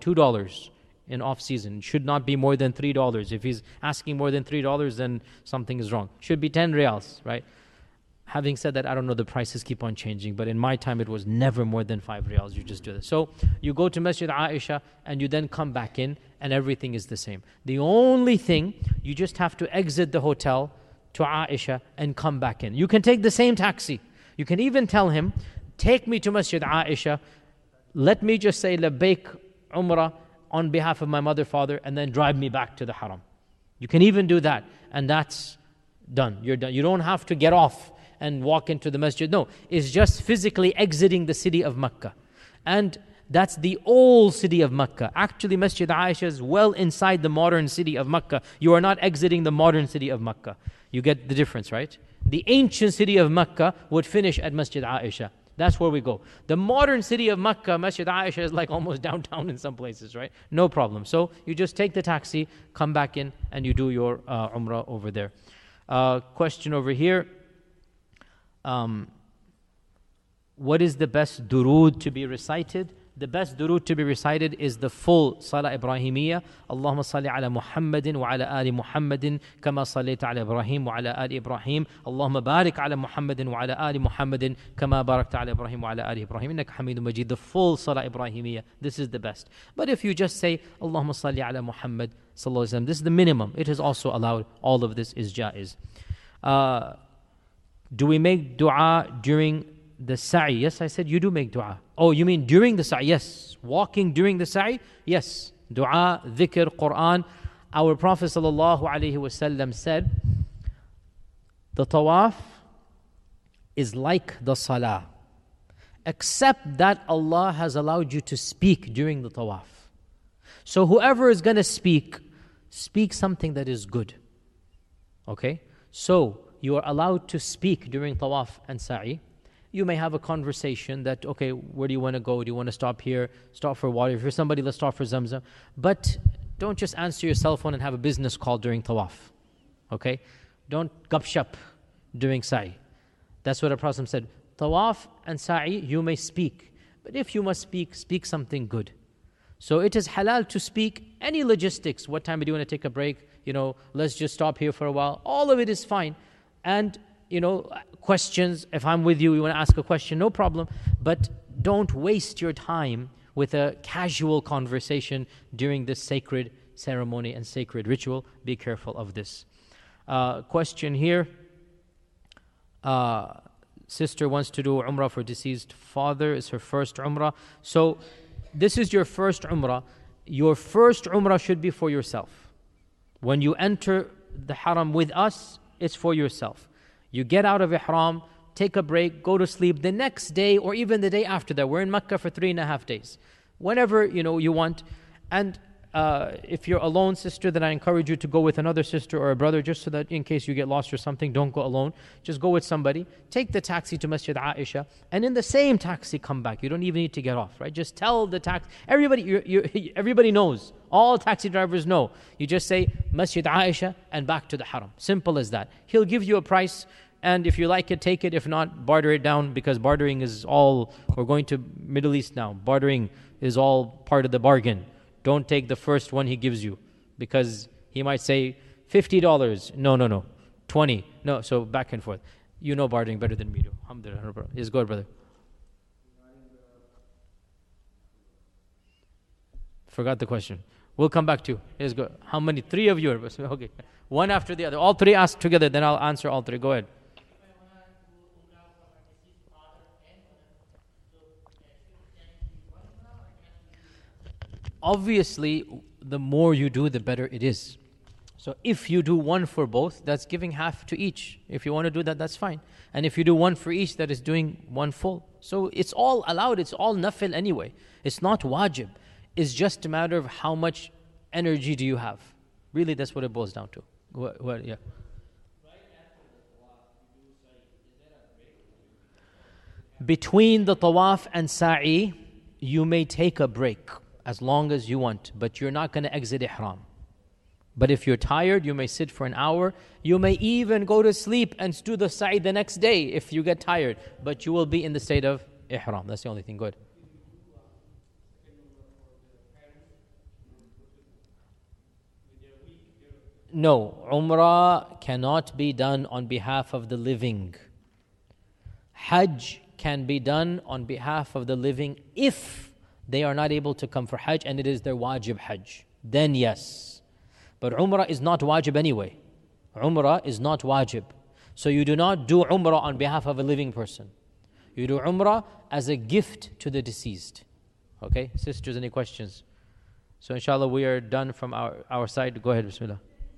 $2. In off-season. Should not be more than $3. If he's asking more than $3, then something is wrong. Should be 10 riyals, right? Having said that, I don't know, the prices keep on changing, but in my time it was never more than 5 riyals. You just do this. So you go to Masjid Aisha and you then come back in and everything is the same. The only thing, you just have to exit the hotel to Aisha and come back in. You can take the same taxi. You can even tell him, take me to Masjid Aisha, let me just say Labbaik Umrah on behalf of my mother, father, and then drive me back to the haram. You can even do that, and that's done. You're done. You don't have to get off and walk into the masjid. No, it's just physically exiting the city of Mecca. And that's the old city of Mecca. Actually, Masjid Aisha is well inside the modern city of Mecca. You are not exiting the modern city of Mecca. You get the difference, right? The ancient city of Mecca would finish at Masjid Aisha. That's where we go. The modern city of Mecca, Masjid Aisha, is like almost downtown in some places, right? No problem. So you just take the taxi, come back in, and you do your Umrah over there. Question over here. What is the best durood to be recited? The best durood to be recited is the full Salah Ibrahimiyya. Allahumma salli ala Muhammadin wa ala ali Muhammadin kama sallaita ala Ibrahim wa ala ali Ibrahim. Allahumma barik ala Muhammadin wa ala ali Muhammadin kama barakta ala Ibrahim wa ala ali Ibrahim. Innaka Hamidun Majid. The full Salah Ibrahimiyya. This is the best. But if you just say Allahumma salli ala Muhammad, sallallahu alaihi wasallam. This is the minimum. It is also allowed. All of this is jaiz. Do we make dua during the sa'i? Yes, I said you do make dua. Oh, you mean during the sa'i? Yes. Walking during the sa'i? Yes. Dua, dhikr, Quran. Our Prophet sallallahu alaihi wasallam said, the tawaf is like the salah, except that Allah has allowed you to speak during the tawaf. So whoever is going to speak something that is good. Okay? So you are allowed to speak during tawaf and sa'i. You may have a conversation that, okay, where do you want to go? Do you want to stop here? Stop for water. If you're somebody, let's stop for Zamzam. But don't just answer your cell phone and have a business call during tawaf. Okay? Don't gupshup during sa'i. That's what the Prophet said. Tawaf and sa'i, you may speak. But if you must speak, speak something good. So it is halal to speak any logistics. What time do you want to take a break? Let's just stop here for a while. All of it is fine. And, questions, if I'm with you want to ask a question, no problem. But don't waste your time with a casual conversation during this sacred ceremony and sacred ritual. Be careful of this. Question here. Sister wants to do Umrah for deceased father. It's her first Umrah. So this is your first Umrah. Your first Umrah should be for yourself. When you enter the Haram with us, it's for yourself. You get out of Ihram, take a break, go to sleep. The next day or even the day after that, we're in Mecca for 3.5 days. Whenever you want. And if you're alone, sister, then I encourage you to go with another sister or a brother, just so that in case you get lost or something, don't go alone. Just go with somebody. Take the taxi to Masjid Aisha, and in the same taxi come back. You don't even need to get off, right? Just tell the taxi. Everybody knows. All taxi drivers know. You just say Masjid Aisha and back to the Haram. Simple as that. He'll give you a price, and if you like it, take it. If not, barter it down, because bartering is all. We're going to Middle East now. Bartering is all part of the bargain. Don't take the first one he gives you, because he might say $50. No. 20. No, so back and forth. You know bartering better than me do. Alhamdulillah. Yes, go ahead, brother. Forgot the question. We'll come back to you. Yes, go. How many? 3 of you are. Okay. One after the other. All 3 ask together, then I'll answer all 3. Go ahead. Obviously, the more you do, the better it is. So if you do one for both, that's giving half to each. If you want to do that, that's fine. And if you do one for each, that is doing one full. So it's all allowed. It's all nafil anyway. It's not wajib. It's just a matter of how much energy do you have. Really, that's what it boils down to. Yeah. Between the tawaf and sa'i, you may take a break as long as you want, but you're not going to exit ihram. But if you're tired, you may sit for an hour. You may even go to sleep and do the sa'i the next day if you get tired, but you will be in the state of ihram. That's the only thing. Good. No, Umrah cannot be done on behalf of the living. Hajj can be done on behalf of the living if they are not able to come for Hajj and it is their wajib Hajj. Then yes. But Umrah is not wajib anyway. Umrah is not wajib. So you do not do Umrah on behalf of a living person. You do Umrah as a gift to the deceased. Okay? Sisters, any questions? So inshallah we are done from our side. Go ahead, Bismillah.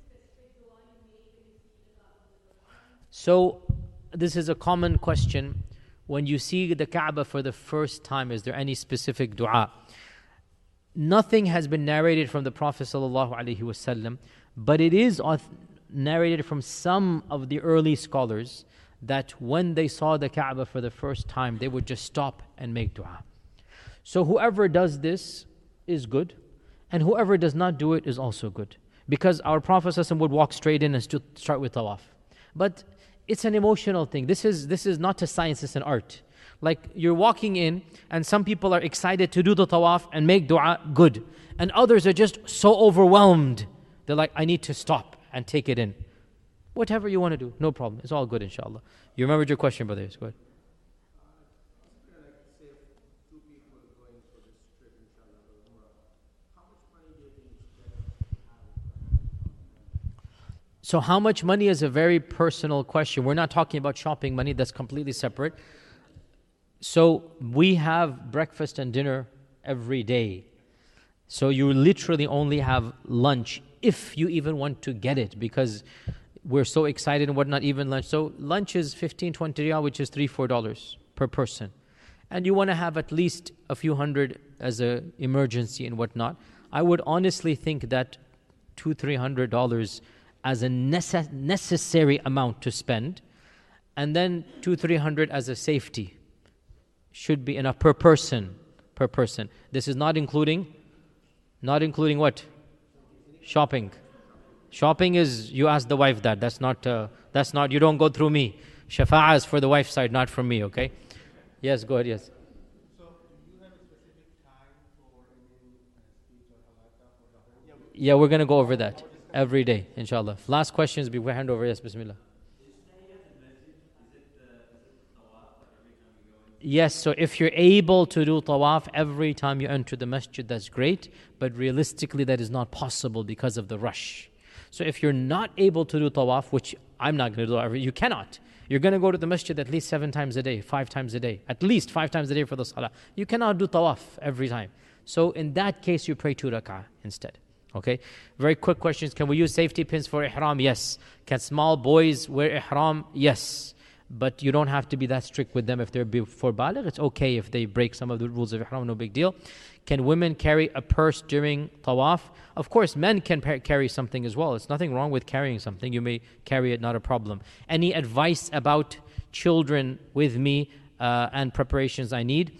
So this is a common question. When you see the Kaaba for the first time, is there any specific dua? Nothing has been narrated from the Prophet ﷺ, but it is narrated from some of the early scholars that when they saw the Kaaba for the first time, they would just stop and make dua. So whoever does this is good, and whoever does not do it is also good. Because our Prophet ﷺ would walk straight in and start with tawaf. But it's an emotional thing. This is not a science, it's an art. Like you're walking in and some people are excited to do the tawaf and make dua, good. And others are just so overwhelmed. They're like, I need to stop and take it in. Whatever you want to do, no problem. It's all good, inshallah. You remembered your question, brothers. Go ahead. So how much money is a very personal question. We're not talking about shopping money. That's completely separate. So we have breakfast and dinner every day. So you literally only have lunch if you even want to get it, because we're so excited and whatnot, even lunch. So lunch is 15, 20 riyal, which is $3-4 per person. And you want to have at least a few hundred as an emergency and whatnot. I would honestly think that $200-300 as a necessary amount to spend, and then $200-300 as a safety should be enough per person. Per person. This is not including what? Shopping. Shopping is, you ask the wife that. That's not, you don't go through me. Shafa'ah is for the wife's side, not from me, okay? Yes, go ahead, yes. So, do you have a specific time for any speech or halaqah for the whole? Yeah, we're going to go over that every day, inshallah. Last questions before I hand over. Yes, bismillah. Yes, so if you're able to do tawaf every time you enter the masjid, that's great. But realistically, that is not possible because of the rush. So if you're not able to do tawaf, which I'm not going to do, you cannot. You're going to go to the masjid at least 7 times a day, 5 times a day. At least 5 times a day for the salah. You cannot do tawaf every time. So in that case, you pray 2 rak'ah instead. Okay? Very quick questions. Can we use safety pins for ihram? Yes. Can small boys wear ihram? Yes. But you don't have to be that strict with them if they're before baligh. It's okay if they break some of the rules of ihram, no big deal. Can women carry a purse during tawaf? Of course, men can carry something as well. It's nothing wrong with carrying something. You may carry it, not a problem. Any advice about children with me and preparations I need?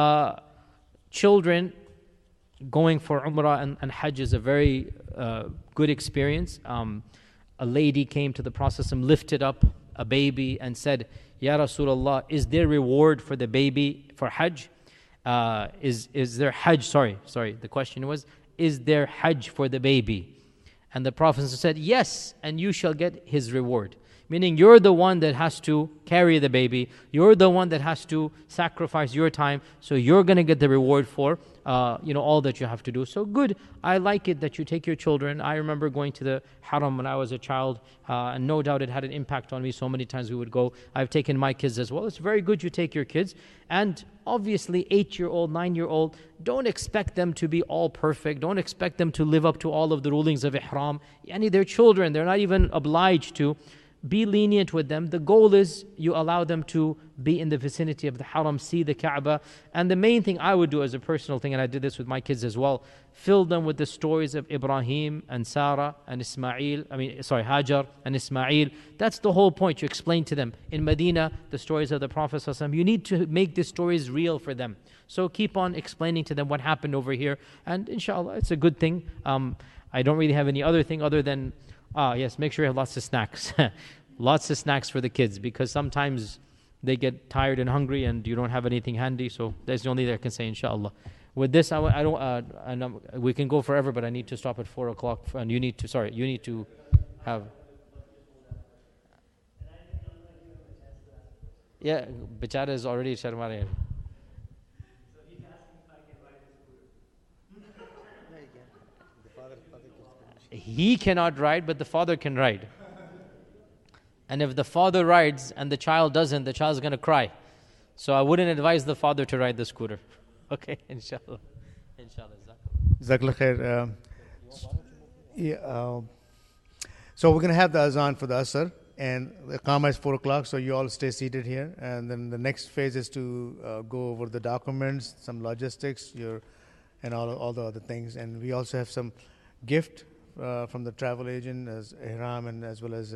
Children going for Umrah and Hajj is a very good experience. A lady came to the Prophet, lifted up a baby and said, Ya Rasulullah, is there reward for the baby for Hajj? Is there Hajj? Sorry. The question was, is there Hajj for the baby? And the Prophet said, yes, and you shall get his reward. Meaning you're the one that has to carry the baby. You're the one that has to sacrifice your time. So you're going to get the reward for all that you have to do. So good. I like it that you take your children. I remember going to the Haram when I was a child, and no doubt it had an impact on me. So many times we would go. I've taken my kids as well. It's very good you take your kids. And obviously 8-year-old, 9-year-old, don't expect them to be all perfect. Don't expect them to live up to all of the rulings of Ihram. They're children. They're not even obliged to. Be lenient with them. The goal is you allow them to be in the vicinity of the Haram, see the Kaaba. And the main thing I would do as a personal thing, and I did this with my kids as well, fill them with the stories of Ibrahim and Sarah and Hajar and Ismail. That's the whole point. You explain to them. In Medina, the stories of the Prophet ﷺ, you need to make these stories real for them. So keep on explaining to them what happened over here. And inshallah, it's a good thing. I don't really have any other thing other than yes, make sure you have lots of snacks. Lots of snacks for the kids, because sometimes they get tired and hungry and you don't have anything handy. So that's the only thing I can say, inshallah. With this, we can go forever, but I need to stop at 4 o'clock. And you need to have. Yeah, Bichara is already Sharmari. He cannot ride, but the father can ride. And if the father rides and the child doesn't, the child's going to cry. So I wouldn't advise the father to ride the scooter. Okay, inshallah. Jazakallah khair. So we're going to have the azan for the Asr, and the Iqamah is 4 o'clock, so you all stay seated here. And then the next phase is to go over the documents, some logistics, and all the other things. And we also have some gift from the travel agent as ihram, and as well as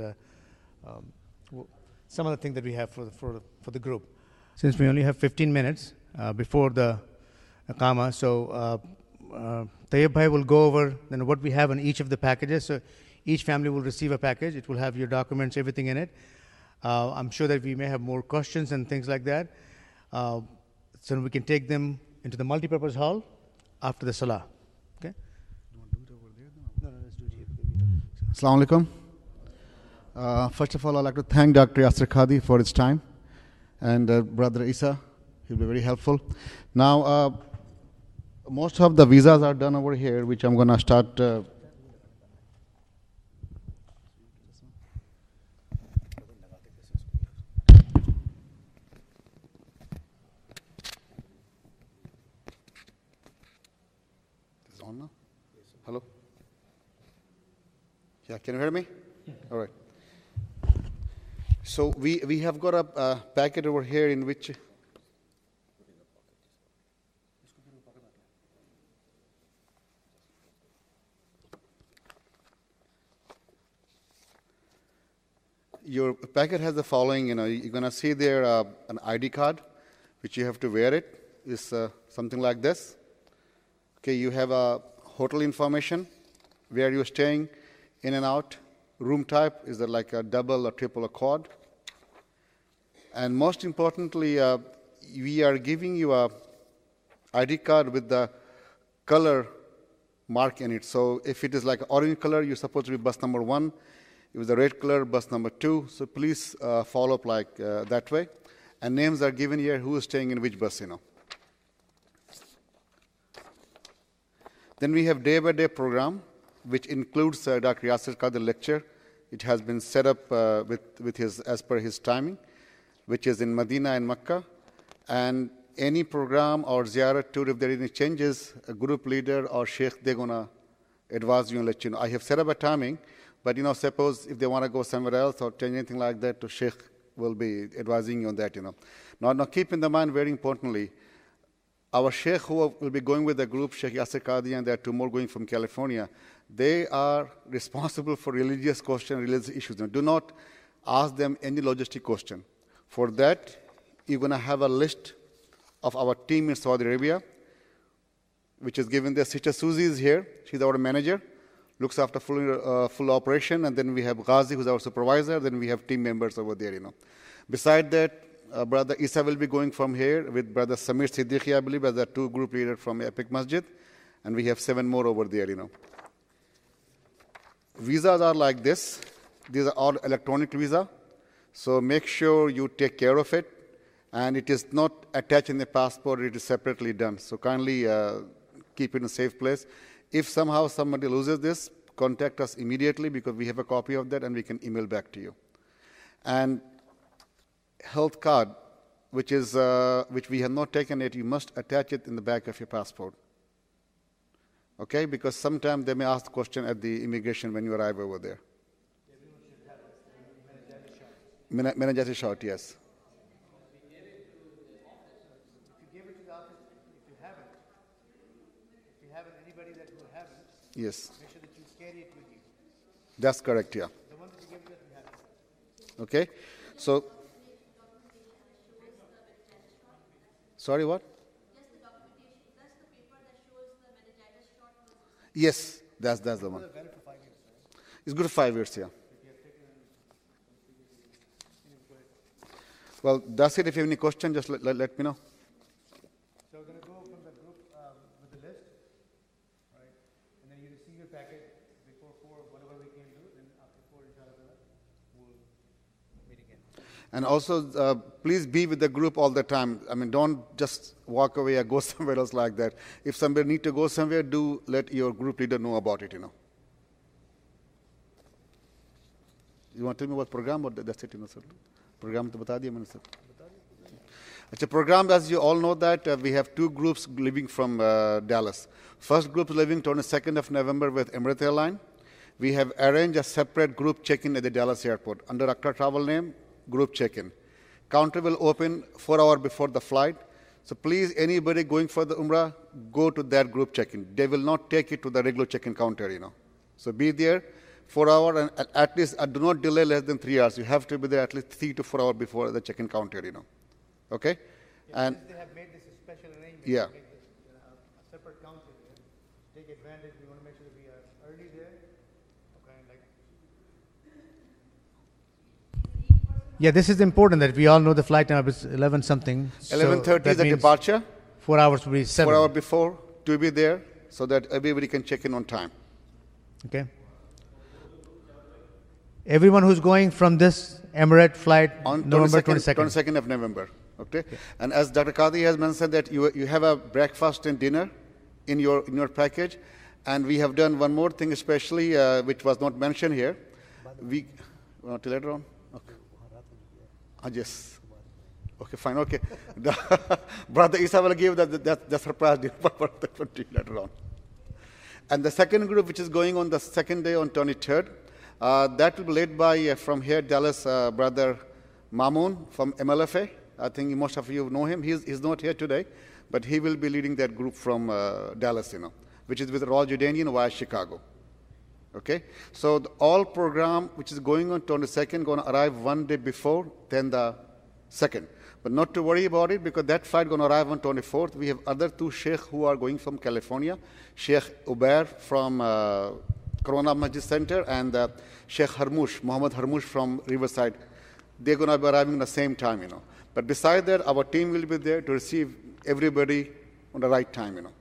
some of the things that we have for the group. Since we only have 15 minutes before the Iqamah, so Tayyib Bhai will go over then what we have in each of the packages. So each family will receive a package. It will have your documents, everything in it. I'm sure that we may have more questions and things like that. So we can take them into the multipurpose hall after the Salah. Okay? Assalamu alaikum. First of all, I'd like to thank Dr. Yasir Qadhi for his time, and Brother Isa, he'll be very helpful. Now, most of the visas are done over here, which I'm going to start. on now? Hello? Yeah, can you hear me? All right. So we have got a packet over here in which your packet has the following. You're going to see there an ID card, which you have to wear it. Is something like this. Okay, you have a hotel information, where you're staying, in and out. Room type, is that like a double or triple or quad? And most importantly, we are giving you a ID card with the color mark in it. So if it is like orange color, you're supposed to be bus number 1. If it's a red color, bus number 2. So please follow up like that way. And names are given here, who is staying in which bus, Then we have day-by-day program, which includes Dr. Yasir Qadhi lecture. It has been set up with his, as per his timing, which is in Medina and Mecca. And any program or ziyarat tour, if there are any changes, a group leader or sheikh, they're going to advise you and let you know. I have set up a timing, but suppose if they want to go somewhere else or change anything like that, the sheikh will be advising you on that, Now keep in the mind, very importantly, our sheikh who will be going with the group, Sheikh Yasir Qadhi, and there are 2 more going from California, they are responsible for religious questions, religious issues. Now, do not ask them any logistic question. For that, you're going to have a list of our team in Saudi Arabia, which is given there. Sister Susie is here. She's our manager, looks after full operation. And then we have Ghazi, who's our supervisor. Then we have team members over there, Beside that, Brother Isa will be going from here with Brother Samir Siddiqui, I believe, as the 2 group leaders from Epic Masjid. And we have 7 more over there, Visas are like this. These are all electronic visa. So make sure you take care of it. And it is not attached in the passport. It is separately done. So kindly keep it in a safe place. If somehow somebody loses this, contact us immediately, because we have a copy of that and we can email back to you. And health card, which we have not taken it, you must attach it in the back of your passport. Okay? Because sometimes they may ask the question at the immigration when you arrive over there. Meningitis shot, yes. If you give it to the office, if you haven't, anybody that who haven't, yes, make sure that you carry it with you. That's correct, yeah. The one that you give to us, we have it. Okay? So, sorry, what? Just the documentation. That's the paper that shows the meningitis shot. Yes, that's the one. It's good for 5 years, yeah. Well, that's it. If you have any question, just let me know. So we're going to go from the group with the list, right? And then you receive your packet before 4, whatever we can do. Then after 4, inshallah, we'll meet again. And also, please be with the group all the time. I mean, don't just walk away or go somewhere else like that. If somebody need to go somewhere, do let your group leader know about it, You want to tell me what program, or that's it, sir? Program to bata diya maine, sir. Achha, program, as you all know that, we have 2 groups leaving from Dallas. First group is leaving 22nd of November with Emirates Airline. We have arranged a separate group check-in at the Dallas airport. Under Accra travel name, group check-in. Counter will open 4 hours before the flight. So please, anybody going for the Umrah, go to that group check-in. They will not take it to the regular check-in counter, So be there 4 hours, and at least do not delay less than 3 hours. You have to be there at least 3 to 4 hours before the check-in counter, Okay? Yeah, and they have made this a special arrangement. Yeah. To make this, a separate counter. Take advantage. We want to make sure that we are early there. Okay, yeah, this is important that we all know the flight time is 11 something. 11:30 is the departure. 4 hours will be 7. 4 hours before to be there, so that everybody can check in on time. Okay. Everyone who's going from this Emirate flight On November 22nd of November. Okay. Yeah. And as Dr. Qadhi has mentioned that you have a breakfast and dinner in your package, and we have done one more thing especially which was not mentioned here. We want to later on. Okay. Yes. Okay, fine. Okay. Brother Isa will give the surprise later on. And the second group, which is going on the second day on 23rd, that will be led by, from here, Dallas, Brother Mamoun from MLFA. I think most of you know him. He's not here today, but he will be leading that group from Dallas, which is with Royal Jordanian via Chicago. Okay? So the all program, which is going on 22nd, going to arrive one day before, then the second. But not to worry about it, because that flight going to arrive on 24th. We have other two sheikh who are going from California, Sheikh Ubair from Corona Masjid Center, and Sheikh Harmush, Muhammad Harmush from Riverside. They're going to be arriving at the same time, But besides that, our team will be there to receive everybody on the right time,